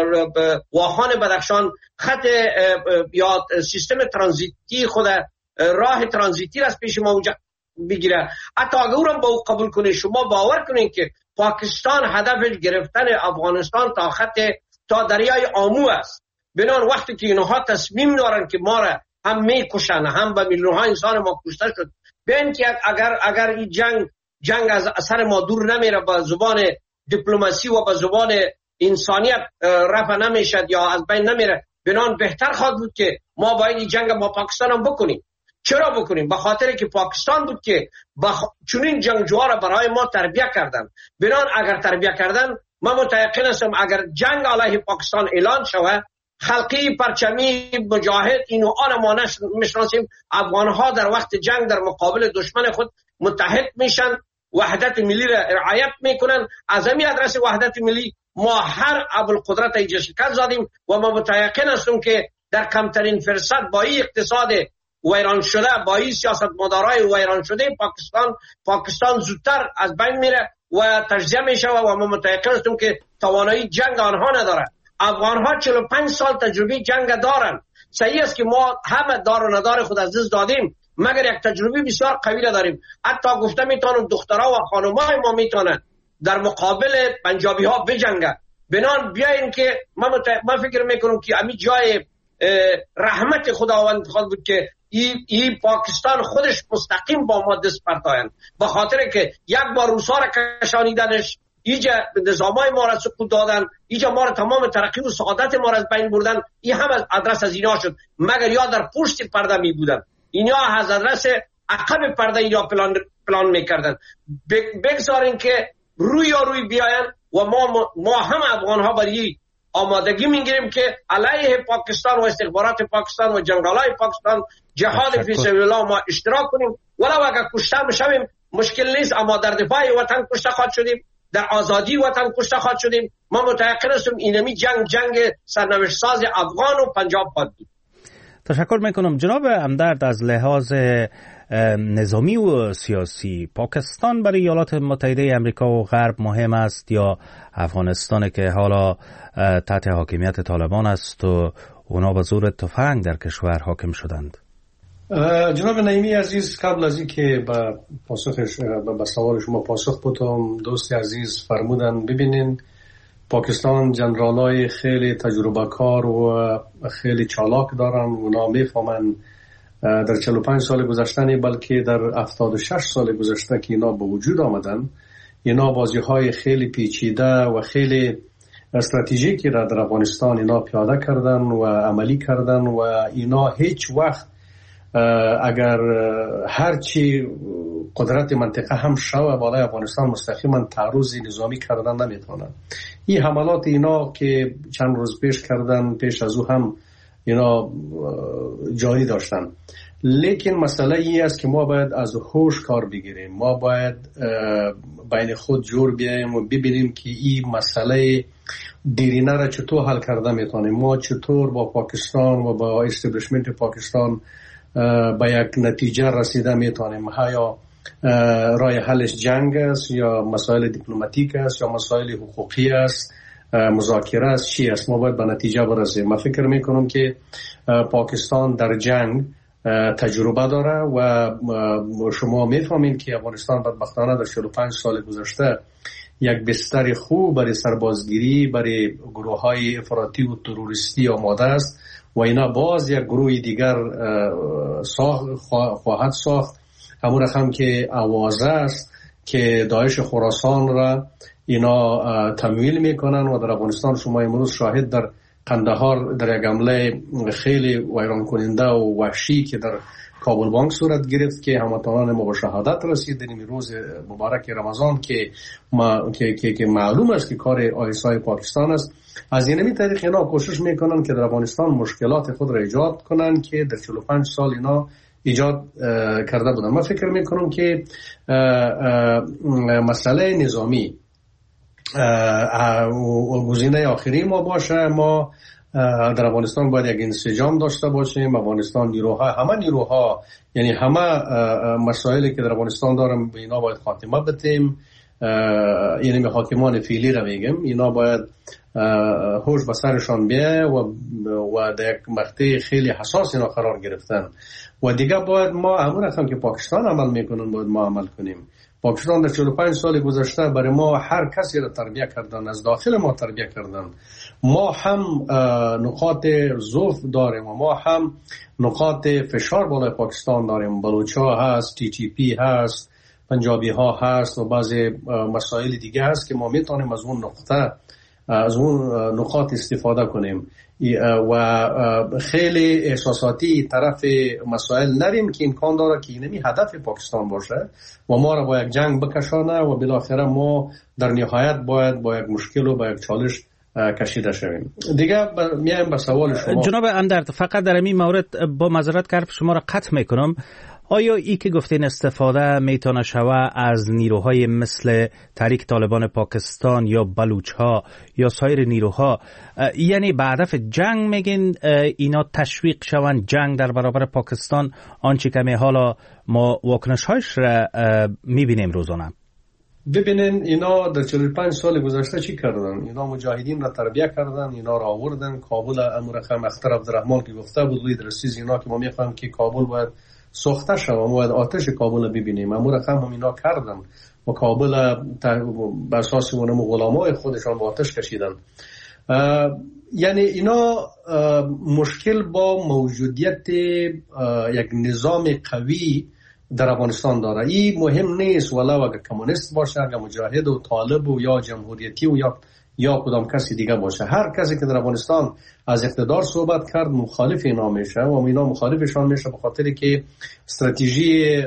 واخان بدخشان خط یا سیستم ترانزیتی خود، راه ترانزیتی را از پیش ما بگیره، حتی اگر اونم با او قبول کنه، شما باور کنین که پاکستان هدف گرفتن افغانستان تا دریای آمو است. بنان وقتی که اینها تصمیم دارن که ما را هم میکشن، هم به میلیون‌ها انسان ما کشته شد، ببین که اگر این جنگ از اثر ما دور نمیره، با زبان دیپلماسی و با زبان انسانیت رفع نمیشد یا از بین نمیره، بنان بهتر خواهد بود که ما باید این جنگ با پاکستان هم بکنیم. چرا بکنیم؟ به خاطر که پاکستان بود که چنین جنگجوها را برای ما تربیت کردن. بنان اگر تربیت کردن، من متيقن هستم اگر جنگ علیه پاکستان اعلان شود، خلقی پرچمی مجاهد اینو آن ما میشناسیم، افغانها در وقت جنگ در مقابل دشمن خود متحد میشن، وحدت ملی را رعایت میکنن. از همین ادرس وحدت ملی ما هر ابوالقدرت ایجا شکست زدیم و ما متيقن هستم که در کمترین فرصت با این اقتصاد ویران شده، با این سیاست مدارای ویران شده پاکستان زودتر از بین میره و تجزیه میشه و ما متيقن هستم که توانایی جنگ آنها نداره. افغانها 45 سال تجربه جنگ دارن. صحیح است که ما همه دار و ندار خود از دست دادیم، مگر یک تجربه بسیار قوی داریم. حتی گفته میتونم دخترها و خانمای ما میتونن در مقابل پنجابی ها بجنگن. بنان بیاین که من فکر میکنم که امی جای رحمت خداوند خود بود که این پاکستان خودش مستقیم با ما دست پرتاین، به خاطر که یک بار روسا را کشانیدنش، اینجا نظامای ما را سقوط دادن، اینجا ما را تمام ترقی و سعادت ما را از بین بردن. این هم از ادرس از اینا شد، مگر یا در پشت پرده می بودن، اینا از ادرس عقب پرده اینا پلان میکردن. بگذارین که روی بیاین و ما هم افغان ها برای آمادگی میگیریم که علیه پاکستان و استخبارات پاکستان و جنگالای پاکستان جهاد فی سبیل الله ما اشتراک کنیم. ولو اگر کشته بشویم مشکل نیست، اما در دفاع وطن کشته خواهد شدیم در آزادی وطن کشته خواهد شدیم. ما متأکد هستیم اینمی جنگ سرنوشت ساز افغان و پنجاب خواهد بود. تشکر میکنم جناب همدرد. از لحاظ نظامی و سیاسی پاکستان برای ایالات متحده امریکا و غرب مهم است یا افغانستان که حالا تحت حاکمیت طالبان است و اونا به زور تفنگ در کشور حاکم شدند؟ جناب نعیمی عزیز، قبل از این که به سوال شما پاسخ بدم، دوست عزیز فرمودن ببینین پاکستان جنرالای خیلی تجربه کار و خیلی چالاک دارن، اونا میفهمن در 45 سال گذشته بلکه در 76 سال گذشته که اینا به وجود آمدن، اینا بازی های خیلی پیچیده و خیلی استراتژیکی را در افغانستان اینا پیاده کردن و عملی کردن و اینا هیچ وقت اگر هرچی قدرت منطقه هم شوه بالای افغانستان مستقیما تعرض نظامی کردن نمیتونن. این حملات اینا که چند روز پیش کردن، پیش از او هم اینا جاری داشتن. لیکن مسئله ای است که ما باید از هوش کار بگیریم، ما باید بین خود جور بیاییم و ببینیم که این مسئله دیرینه را چطور حل کرده میتونیم، ما چطور با پاکستان و با استبلیشمنت پاکستان به یک نتیجه رسیده میتونیم. یا راه حلش جنگ است یا مسائل دیپلماتیک است یا مسائل حقوقی است، مذاکره است، چی است؟ ما باید به نتیجه برسیم. من فکر میکنم که پاکستان در جنگ تجربه داره و شما میفهمین که افغانستان بدبختانه در 45 سال گذشته یک بستر خوب برای سربازگیری برای گروه های افراطی و تروریستی آماده است و اینا باز یک گروه دیگر خواهد ساخت. همون رقم که اوازه است که داعش خراسان را اینا تمویل میکنن و در افغانستان شما امروز شاهد در قندهار در یک حمله خیلی ویران کننده و وحشی که در کابل بانک صورت گرفت که هموطنان ما به شهادت رسید در این روز مبارک رمضان که معلوم است که کار آیسای پاکستان است. از اینمی طریق اینا کوشش میکنن که در افغانستان مشکلات خود را ایجاد کنن که در 45 سال اینا ایجاد کرده بودن. من فکر میکنم که مسئله نظامی گزینه آخری ما باشه. ما در افغانستان باید یک انسجام داشته باشیم. افغانستان همه نیروها یعنی همه مسائلی که در افغانستان دارم به اینا باید خاتمه بدیم. یعنی حاکمان فعلی را میگم، اینا باید هوش به سرشان بیه و در یک مقطع خیلی حساس اینا قرار گرفتن و دیگه باید ما همون رقم که پاکستان عمل میکنن باید ما عمل کنیم. پاکستان در 45 سال گذشته برای ما هر کسی را تربیت کردن، از داخل ما تربیت کردن. ما هم نقاط ضعف داریم و ما هم نقاط فشار بالای پاکستان داریم. بلوچ ها هست، TTP هست، پنجابی ها هست و بعضی مسائل دیگه هست که ما میتونیم از اون نقاط استفاده کنیم و خیلی احساساتی طرف مسائل نریم که امکان داره که اینمی هدف پاکستان باشه و ما را با یک جنگ بکشانه و بالاخره ما در نهایت باید با یک مشکل و با یک چالش کشیده شویم. دیگه میایم به سوال شما. جناب همدرد، فقط در این مورد با معذرت که شما را قطع میکنم، آیا ای که گفتین استفاده میتونه شوه از نیروهای مثل تحریک طالبان پاکستان یا بلوچ ها یا سایر نیروها، یعنی به هدف جنگ میگین اینا تشویق شون جنگ در برابر پاکستان، آنچه که حالا ما واکنش هایش را میبینیم روزانه؟ ببینین اینا در 45 سال گذشته چی کردن؟ اینا مجاهدین را تربیت کردن، اینا را آوردن کابل. امورخم اختر عبدالرحمن که گفته بود روی درسیز اینا که ما میفهم که کابل باید سوخته شد و باید آتش کابل ببینیم. امورخم هم اینا کردن و کابل بر اساس اونم غلامای خودشان با آتش کشیدن. یعنی اینا مشکل با موجودیت یک نظام قوی در افغانستان داره. این مهم نیست ولو اگر کمونیست باشه، اگر مجاهد و طالب و یا جمهوریتی و یا کدام کسی دیگه باشه، هر کسی که در افغانستان از اقتدار صحبت کرد مخالف اینا میشه و اینا مخالفشان میشه به خاطر که استراتژی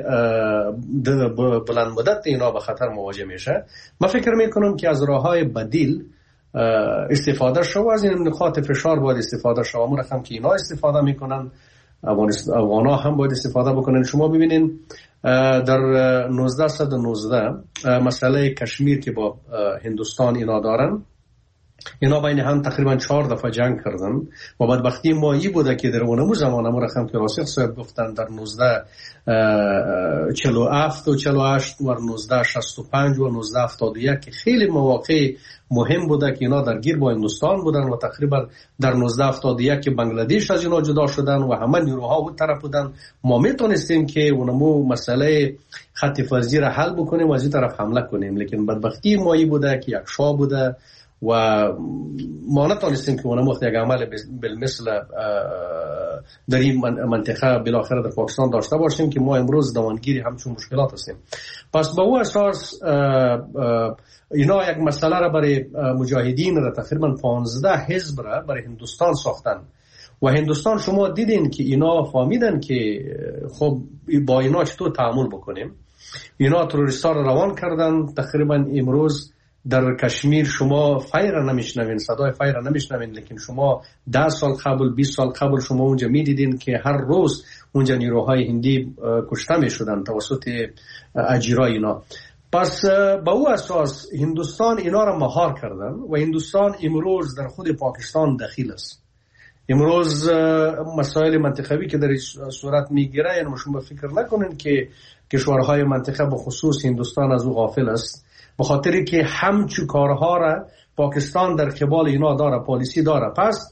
بلند مدت اینا به خطر مواجه میشه. من فکر میکنم که از راههای بدیل استفاده شو، از این نقاط فشار باید استفاده شو. امور هم که اینا استفاده میکنن افغانا هم باید استفاده بکنن. شما ببینین در 1919 مسئله کشمیر که با هندوستان اینا دارن، اینا بین هم تقریبا 4 دفعه جنگ کردن و بدبختی مایی بوده که در اونمو زمان امو رقم که راسخ صاحب گفتن در 1947 و 48 و 1965 و 1971 که خیلی مواقع مهم بوده که اینا درگیر با هندوستان بودن و تقریبا در 1971 که بنگلادیش از اینا جدا شدن و همه نیروها اون طرف بودن. ما میتونستیم که اونمو مسئله خط فضی را حل بکنیم و از این طرف حمله کنیم، لیکن بدبختی مایی بوده که یک شاه بوده و ما نتونستیم که اونم وقت یک عمل بالمثل در این منطقه بالاخره در پاکستان داشته باشیم که ما امروز دوانگیری همچون مشکلات هستیم. پس با او اساس اینا یک مسئله را برای مجاهدین را تقریبا 15 حزب را برای هندوستان ساختن و هندوستان شما دیدین که اینا فهمیدن که خب با اینا چطور تعامل بکنیم. اینا تروریستا را روان کردن. تقریبا امروز در کشمیر شما فایر نمیشنوین، صدای فایر نمیشنوین، لیکن شما 10 سال قبل 20 سال قبل شما اونجا میدیدین که هر روز اونجا نیروهای هندی کشته میشدن توسط اجیرای اینا. پس با او اساس هندوستان اینا را مهار کردن و هندوستان امروز در خود پاکستان دخیل است. امروز مسائل منطقوی که در صورت میگیره، یعنی شما فکر نکنین که کشورهای منطقه به خصوص هندوستان از او غافل است، به خاطری که همچو کارها را پاکستان در قبال اینا داره، پالیسی داره. پس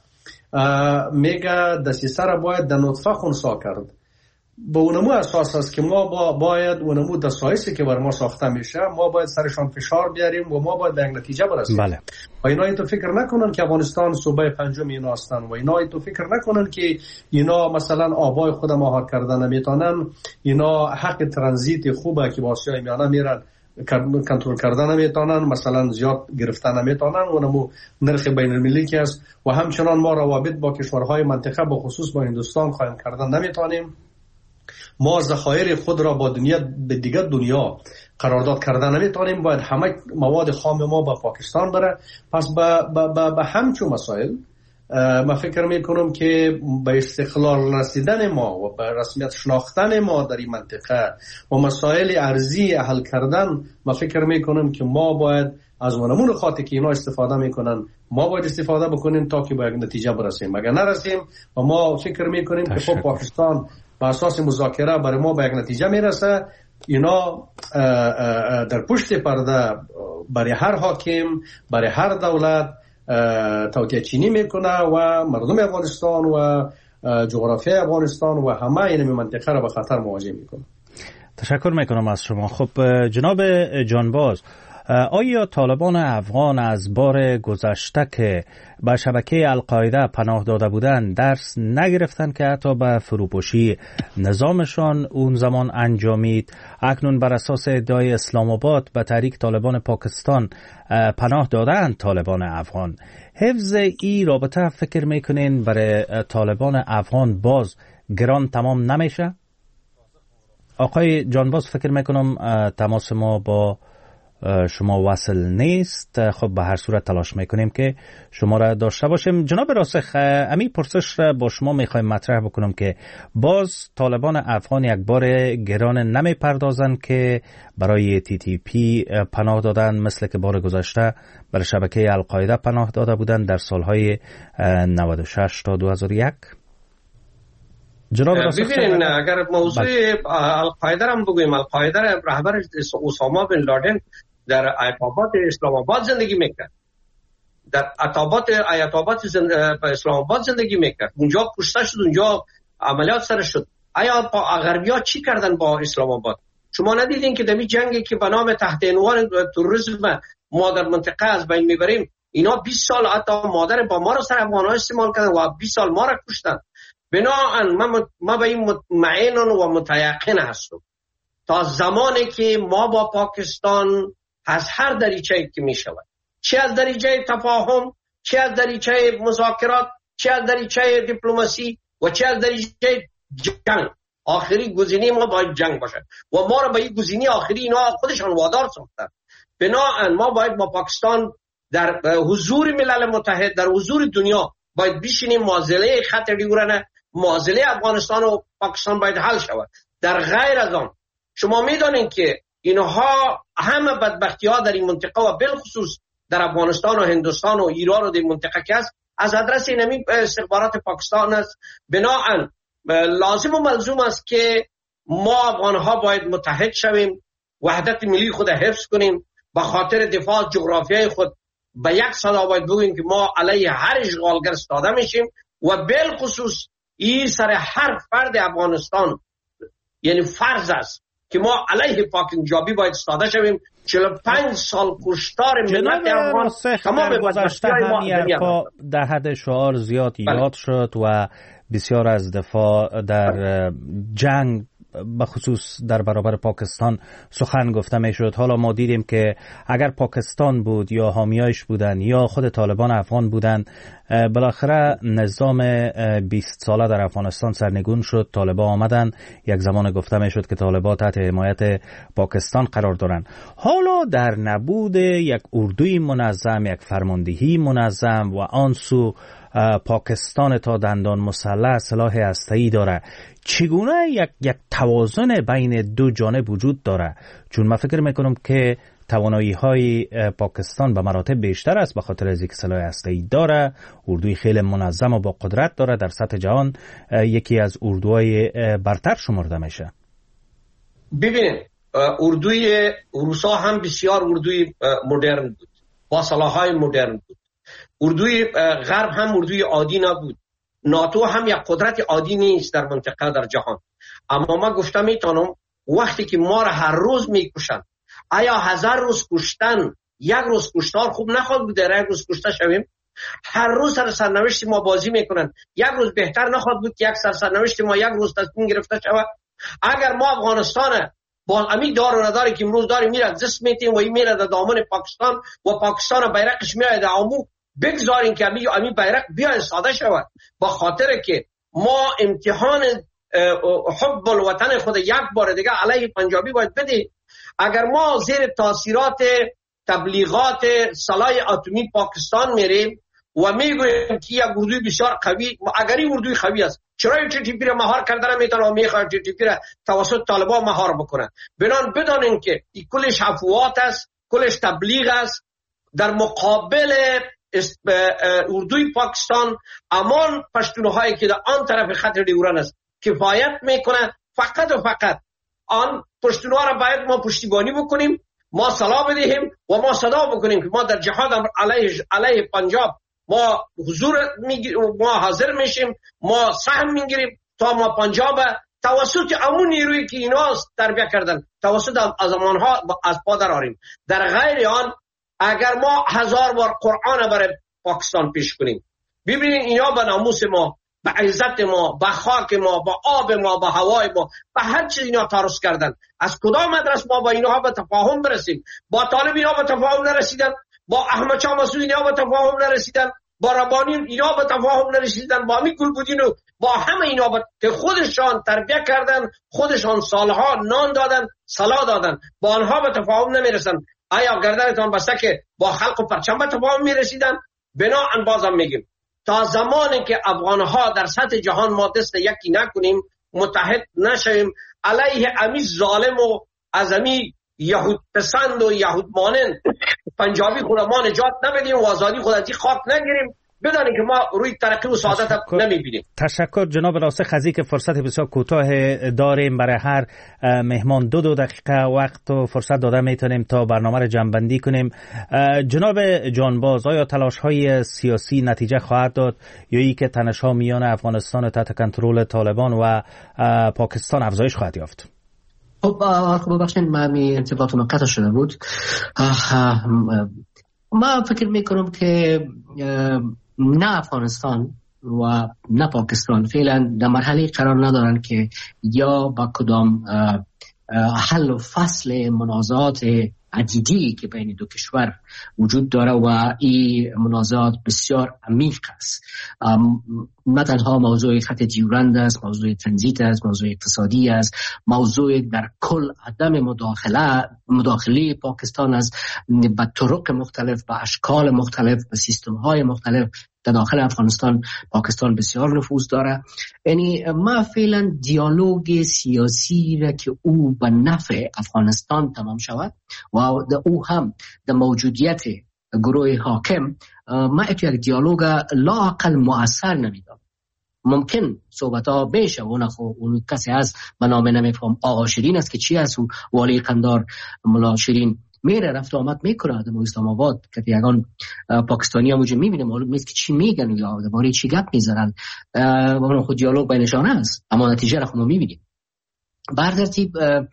میگه دسیسه را باید در نطفه خونسا کرد. به اونمو اساس است که ما باید اونمو دسایسی که بر ما ساخته میشه ما باید سرشان فشار بیاریم و ما باید به یک نتیجه برسیم. بله. و اینا تو فکر نکنن که افغانستان صوبه پنجم اینا هستن و اینا تو فکر نکنن که اینا مثلا آبای خود مهار کردن نمیتونن. اینا حق ترانزیت خوبه که با آسیای میانه میرن کنترل کردن نمیتونن، مثلا زیاد گرفتن نمیتونن. اونمو نرخ بین المللی که است و همچنان ما روابط با کشورهای منطقه به خصوص با هندوستان قائم کردن نمیتونیم. ما ذخایر خود را با دنیا به دیگر دنیا قرارداد کردن نمیتونیم. باید همه مواد خام ما با پاکستان بره. پس به همچون مسائل من فکر میکنم که به استقلال رسیدن ما و به رسمیت شناختن ما در این منطقه و مسائل ارضی حل کردن، من فکر میکنم که ما باید از اونمون خاطر که اینا استفاده میکنن ما باید استفاده بکنیم تا که به یک نتیجه برسیم. اگر نرسیم و ما فکر میکنیم که خب پاکستان به اساس مذاکره برای ما به یک نتیجه میرسه، اینا در پشت پرده برای هر حاکم برای هر دولت توطئه چینی میکنه و مردم افغانستان و جغرافیای افغانستان و همه این منطقه را به خطر مواجه میکنه. تشکر میکنم از شما. خب جناب جانباز، آیا طالبان افغان از بار گذشته که به شبکه القاعده پناه داده بودند درس نگرفتند که حتی به فروپاشی نظامشان اون زمان انجامید؟ اکنون بر اساس ادعای اسلام آباد به تحریک طالبان پاکستان پناه دادند طالبان افغان. حفظ این رابطه فکر میکنین برای طالبان افغان باز گران تمام نمیشه؟ آقای جانباز فکر میکنم تماس ما با شما وصل نیست. خب به هر صورت تلاش میکنیم که شما را داشته باشیم. جناب راسخ، امی پرسش را با شما میخوایم مطرح بکنم که باز طالبان افغان یک بار گران نمیپردازند که برای TTP پناه دادن مثل که بار گذشته برای شبکه القاعده پناه داده بودند در سالهای 96 تا 2001؟ جناب راسخ ببینید، اگر موضوع القاعده را بگویم، القاعده رهبر اسامه بن لادن در ایتاباد اسلام آباد زندگی میکرد، در ایتاباد اسلام آباد زندگی میکرد. اونجا کشته شد، اونجا عملیات سر شد. آیا غربی‌ها چی کردن با اسلام آباد؟ شما ندیدین که در جنگی که به نام تحت عنوان تروریسم ما در منطقه از بین میبریم، اینا 20 سال حتی مادر با ما رو سر افغان‌ها استعمال کردن و 20 سال ما را کشتن. بنابراین ما به این مطمئن و متیقن هستم تا زمانی که ما با پاکستان از هر دریچه‌ای که می شود، چه از دریچه تفاهم، چه از دریچه مذاکرات، چه از دریچه دیپلماسی و چه از دریچه جنگ، آخری گزینه ما باید جنگ باشد و ما را به این گزینه آخری اینا خودشان وادار ساختن. بنابراین ما باید با پاکستان در حضور ملل متحد، در حضور دنیا باید بشینیم، معضله خط دیگرانه معضله افغانستان و پاکستان باید حل شود. در غیر از آن شما میدانید که اینها همه بدبختی ها در این منطقه و بالخصوص در افغانستان و هندوستان و ایران و در منطقه که است از آدرس این استخبارات پاکستان است. بنابراین لازم و ملزوم است که ما افغان ها باید متحد شویم، وحدت ملی خود حفظ کنیم، به خاطر دفاع جغرافیای خود به یک صدا باید بگوییم که ما علیه هر اشغالگر استاده میشیم و بالخصوص این سر هر فرد افغانستان یعنی فرض است که ما علیه پاکنجابی باید استاده شویم. 45 سال کشتار ملت افغان تمام گذشته همین حرفا در حد شعار زیاد یاد شد و بسیار از دفاع در جنگ بخصوص در برابر پاکستان سخن گفته می شد. حالا ما دیدیم که اگر پاکستان بود یا حامیایش بودن یا خود طالبان افغان بودن، بالاخره نظام 20 ساله در افغانستان سرنگون شد. طالبان آمدن، یک زمان گفته می شد که طالبان تحت حمایت پاکستان قرار دارن. حالا در نبود یک اردوی منظم، یک فرماندهی منظم و آن سو پاکستان تا دندان مسلح سلاح هسته‌ای داره، چگونه یک توازن بین دو جانب وجود داره؟ چون من فکر میکنم که توانایی های پاکستان به مراتب بیشتر است به خاطر از اینکه سلاح هسته‌ای داره، اردوی خیلی منظم و با قدرت داره، در سطح جهان یکی از اردوهای برتر شمرده میشه. ببینید اردوی روسا هم بسیار اردوی مدرن بود، با سلاح‌های مدرن بود. اردوی غرب هم اردوی عادی نبود. ناتو هم یک قدرت عادی نیست در منطقه در جهان. اما من گفتم میتونم وقتی که ما را هر روز میکشن، آیا 1000 روز کشتن یک روز کشتار خوب نخواهد بود؟ یک روز کشته شویم. هر روز سر سرنوشت ما بازی میکنن، یک روز بهتر نخواهد بود که یک سرنوشت ما یک روز تصمیم گرفته شود؟ اگر ما افغانستان با امی دار و نداری که امروز داری میره دست میتیم و این میره در دامن پاکستان و پاکستان بیرقش میاد در آمو، بگذارین که امی بیرق بیاید ساده شود. با خاطر که ما امتحان حب الوطن خود یک بار دیگه علیه پنجابی باید بدیم. اگر ما زیر تاثیرات تبلیغات سلاح اتمی پاکستان میریم و میگویم که یک اردوی بسیار قوی، اگر این اردوی قوی است چرا این TTP را مهار کردن نمیتونه و میخواد TTP را توسط طالبان مهار بکنن؟ بنان بدانین که این کلش افوات است، کلش تبلیغ است. در مقابل اردوی پاکستان امان پشتونهایی که در آن طرف خط دیوران است کفایت میکنه. فقط و فقط آن پشتونها را باید ما پشتیبانی بکنیم، ما سلاح بدهیم و ما صدا بکنیم که ما در جهاد علیه پنجاب ما ما حاضر میشیم، ما سهم میگیریم تا ما پنجاب توسط امون نیرویی که اینا تربیت کردن توسط از آنها از پا درآوریم. در غیر آن اگر ما 1000 بار قرآن برای پاکستان پیش کنیم، ببینید اینا به ناموس ما، به عزت ما، به خاک ما، به آب ما، به هوای ما، به هر چیز اینا تعرض کردن. از کدام مدرسه ما با اینها به تفاهم برسیم؟ با طالب اینا به تفاهم نرسیدن، با احمد شاه مسعود اینا به تفاهم نرسیدن، با ربانی اینا به تفاهم نرسیدن، با امی گلبودین و با همه اینا که خودشان تربیت کردن، خودشان سالها نان دادن، سلا دادن، با آنها به تفاهم نمیرسن. آیا گردنتان بسته که با خلق و پرچم به تفاهم میرسیدن؟ بناهن بازم میگیم تا زمانی که افغانها در سطح جهان ما دست یکی نکنیم، متحد نشویم، علیه امی ظالم و از امی یهود پسند و یهود مانند پنجابی خود ما نجات نبدیم و آزادی خود از این خاک نگیریم، بدانید که ما روی ترقی و سعادت نمیبینیم. تشکر جناب راسخ از اینکه فرصت بسیار کوتاه داریم. برای هر مهمان دو دقیقه وقت و فرصت داده میتونیم تا برنامه را جمع‌بندی کنیم. جناب جانباز، آیا تلاش‌های سیاسی نتیجه خواهد داد یا ای که تنش‌ها میان افغانستان تحت کنترل طالبان و پاکستان افزایش خواهد یافت؟ خب ببخشید من ارتباطم قطع شده بود. من فکر میکنم که نه افغانستان و نه پاکستان فعلا در مرحله قرار ندارن که یا با کدام حل و فصل منازعات عدیدی که بین دو کشور وجود داره و این منازعات بسیار عمیق است. نه تنها موضوع خط دیورند است، موضوع ترانزیت است، موضوع اقتصادی است، موضوع در کل عدم مداخله پاکستان است به طرق مختلف، به اشکال مختلف، به سیستم های مختلف در داخل افغانستان پاکستان بسیار نفوذ داره. یعنی ما فعلا دیالوگ سیاسی را که او به نفع افغانستان تمام شود و او هم در موجودیت گروه حاکم، ما یک دیالوگ لااقل مؤثر نمیدم. ممکن صحبت ها بشه اون کسی هست من نام نمیفهم آقا شیرین است که چی هست و والی قندار ملا شیرین میره رفت آمد میکنه در اسلام آباد که یگان پاکستانی ها موجه میبینه معلوم نیست که چی میگن یا درباره چی گپ میزنن و خود دیالوگ بینشان است، اما نتیجه را خود میبینیم. بر ترتیب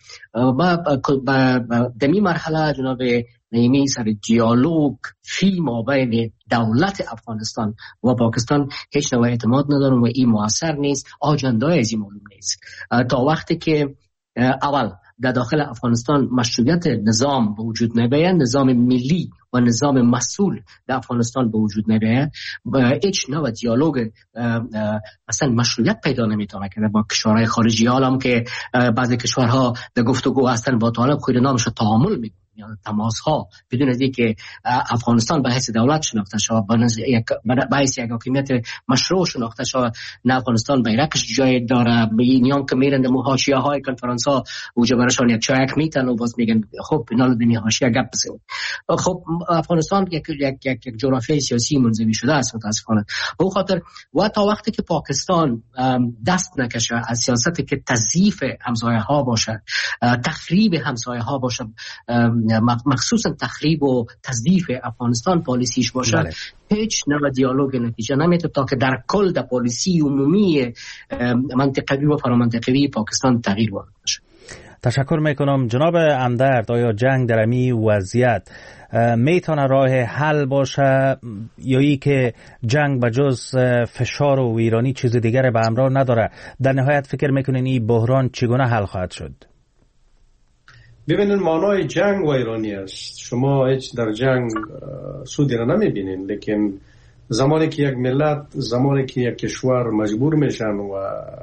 دمی مرحله جناب نعیمی سر دیالوگ فی مابین دولت افغانستان و پاکستان هیچ نوع اعتماد ندارم و این مؤثر نیست، آجندای از این معلوم نیست تا وقتی که اول در داخل افغانستان مشروعیت نظام به وجود نبیه، نظام ملی و نظام مسئول در افغانستان به وجود نبیه، هیچ نوع دیالوگ اصلا مشروعیت پیدا نمیتونه که با کشورهای خارجی عالم که بعضی کشورها در گفتگو هستن با طالب خود نامش تعامل میکنه یا تماس ها بدون از اینکه افغانستان به حیث دولت شناخته شود، به حیث یک حاکمیت مشروع شناخته شود. نه افغانستان بیرقش جای داره، به نیام که میرن در حاشیه های کنفرانس ها اوجا براشون یک چایک میتن و باز میگن خب اینا دمی حاشیه گپ بزنید. خب افغانستان یک جغرافیای سیاسی منظمی شده است متاسفانه. به خاطر و تا وقتی که پاکستان دست نکشه از سیاستی که تضعیف همسایه ها باشه، تخریب همسایه ها باشه، مخصوصا تخریب و تضعیف افغانستان پالیسیش باشه، بله. هیچ نوع دیالوگ نتیجه نمیده تا که در کل در پالیسی عمومی منطقوی و فرامنطقوی پاکستان تغییر وارد بشه. تشکر میکنم جناب امدرد. آیا جنگ در امی وضعیت میتونه راه حل باشه یا ای که جنگ به جز فشار و ویرانی چیز دیگر به همراه نداره؟ در نهایت فکر میکنین این بحران چگونه حل خواهد شد؟ ببینید معنای جنگ و ایرانی است. شما هیچ در جنگ سودی را نمیبینید، لیکن زمانی که یک ملت، زمانی که یک کشور مجبور میشن و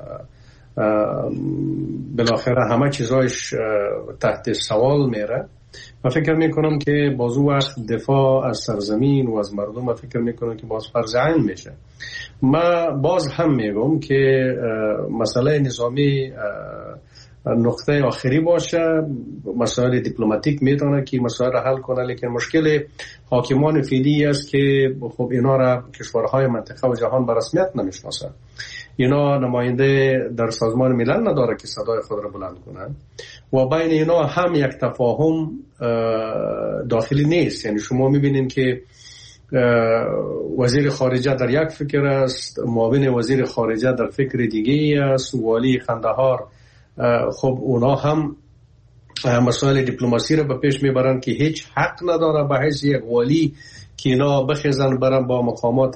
بالاخره همه چیزایش تحت سوال میره، من فکر میکنم که باز او وقت دفاع از سرزمین و از مردم من فکر میکنم که باز فرض عین میشه. من باز هم میگم که مسئله نظامی نقطه آخری باشه، مسائل دیپلماتیک میتونه که مسائل را حل کنه، لیکن مشکل حاکمان فعلی است که خب اینا را کشورهای منطقه و جهان به رسمیت نمیشناسه. اینا نماینده در سازمان ملل نداره که صدای خود را بلند کنه و بین اینا هم یک تفاهم داخلی نیست. یعنی شما میبینین که وزیر خارجه در یک فکر است، معاون وزیر خارجه در فکر دیگه است، والی قندهار خب اونا هم مسائل دیپلماسی رو به پیش میبرن که هیچ حق نداره به حیث یک والی که اینا بخیزن برن با مقامات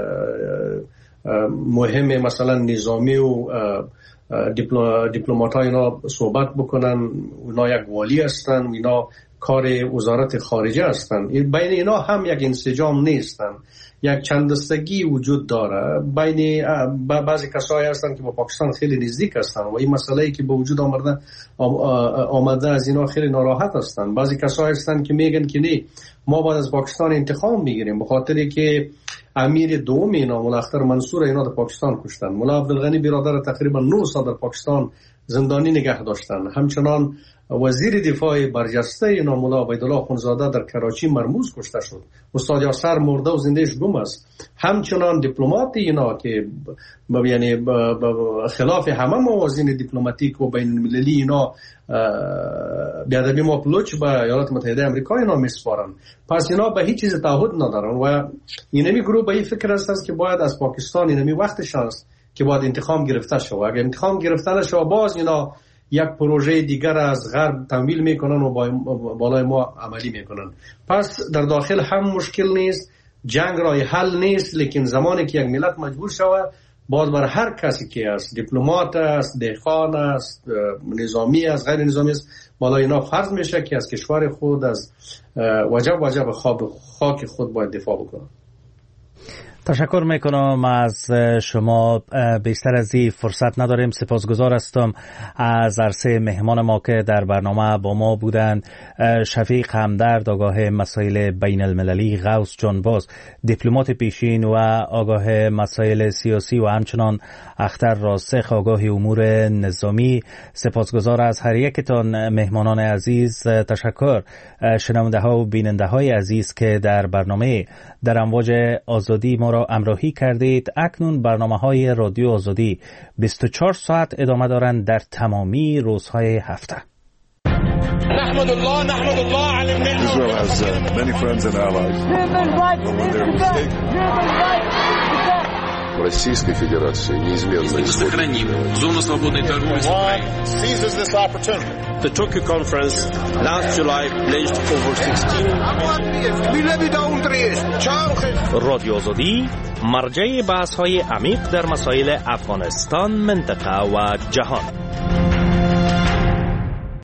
مهم مثلا نظامی و دیپلمات ها اینا صحبت بکنن. اونا یک والی هستن، اینا کار وزارت خارجه هستن. بین اینا هم یک انسجام نیستن، یک چندستگی وجود داره. بین بعضی کسایی هستن که با پاکستان خیلی نزدیک هستن و این مسئله‌ای که به وجود آمده از اینا خیلی ناراحت هستن. بعضی کسایی هستن که میگن که نه ما باید از پاکستان انتقام میگیریم، به خاطری که امیر دوم اینا ملا اختر منصور اینا در پاکستان کشتن. ملا عبدالغنی برادر تقریبا 9 سال در پاکستان زندانی نگه داشتن. همچنان وزیر دفاع برجسته اینا ملا عبیدالله خونزاده در کراچی مرموز کشته شد. استاد یاسر مرده و زندهش گم است. همچنان دیپلمات اینا که یعنی خلاف همه موازین دیپلماتیک و بین المللی اینا بیادبی مپلوچ به ایالات متحده امریکا اینا میسپارن. پس اینا به هیچ چیز تعهد ندارن و اینمی گروه به این فکر است که باید از پاکستان اینمی وقتش است که باید انتقام گرفته شود. اگر انتقام گرفته نشه باز اینا یک پروژه دیگر از غرب تمویل میکنن و بالای ما عملی میکنن. پس در داخل هم مشکل نیست، جنگ راه حل نیست، لیکن زمانی که یک ملت مجبور شود باز بر هر کسی که است، دیپلمات است، دهقان است، نظامی است، غیر نظامی است، بالای اینا فرض میشه که از کشور خود، از وجب خاک خود باید دفاع بکنه. تشکر میکنم از شما. بیشتر از این فرصت نداریم. سپاسگزار هستم از عرصه مهمان ما که در برنامه با ما بودند. شفیق همدرد، آگاه مسائل بین المللی، غوث جانباز، دیپلمات پیشین و آگاه مسائل سیاسی و همچنان اختر راسخ، آگاه امور نظامی. سپاسگزار از هر یکتان مهمانان عزیز. تشکر شنونده ها و بیننده های عزیز که در برنامه در امواج آزادی ما را همراهی کردید. اکنون برنامه‌های رادیو آزادی 24 ساعت ادامه دارند در تمامی روزهای هفته. نحمد الله علی النعمة. Israel has many friends and allies. When they're mistaken. Российской Федерации неизменно сохраним зону свободной торговли с Украиной. seizes this opportunity. The Tokyo conference last July pledged over 16. رادیو آزادی مرجع بحث‌های عمیق در مسائل افغانستان، منطقه و جهان.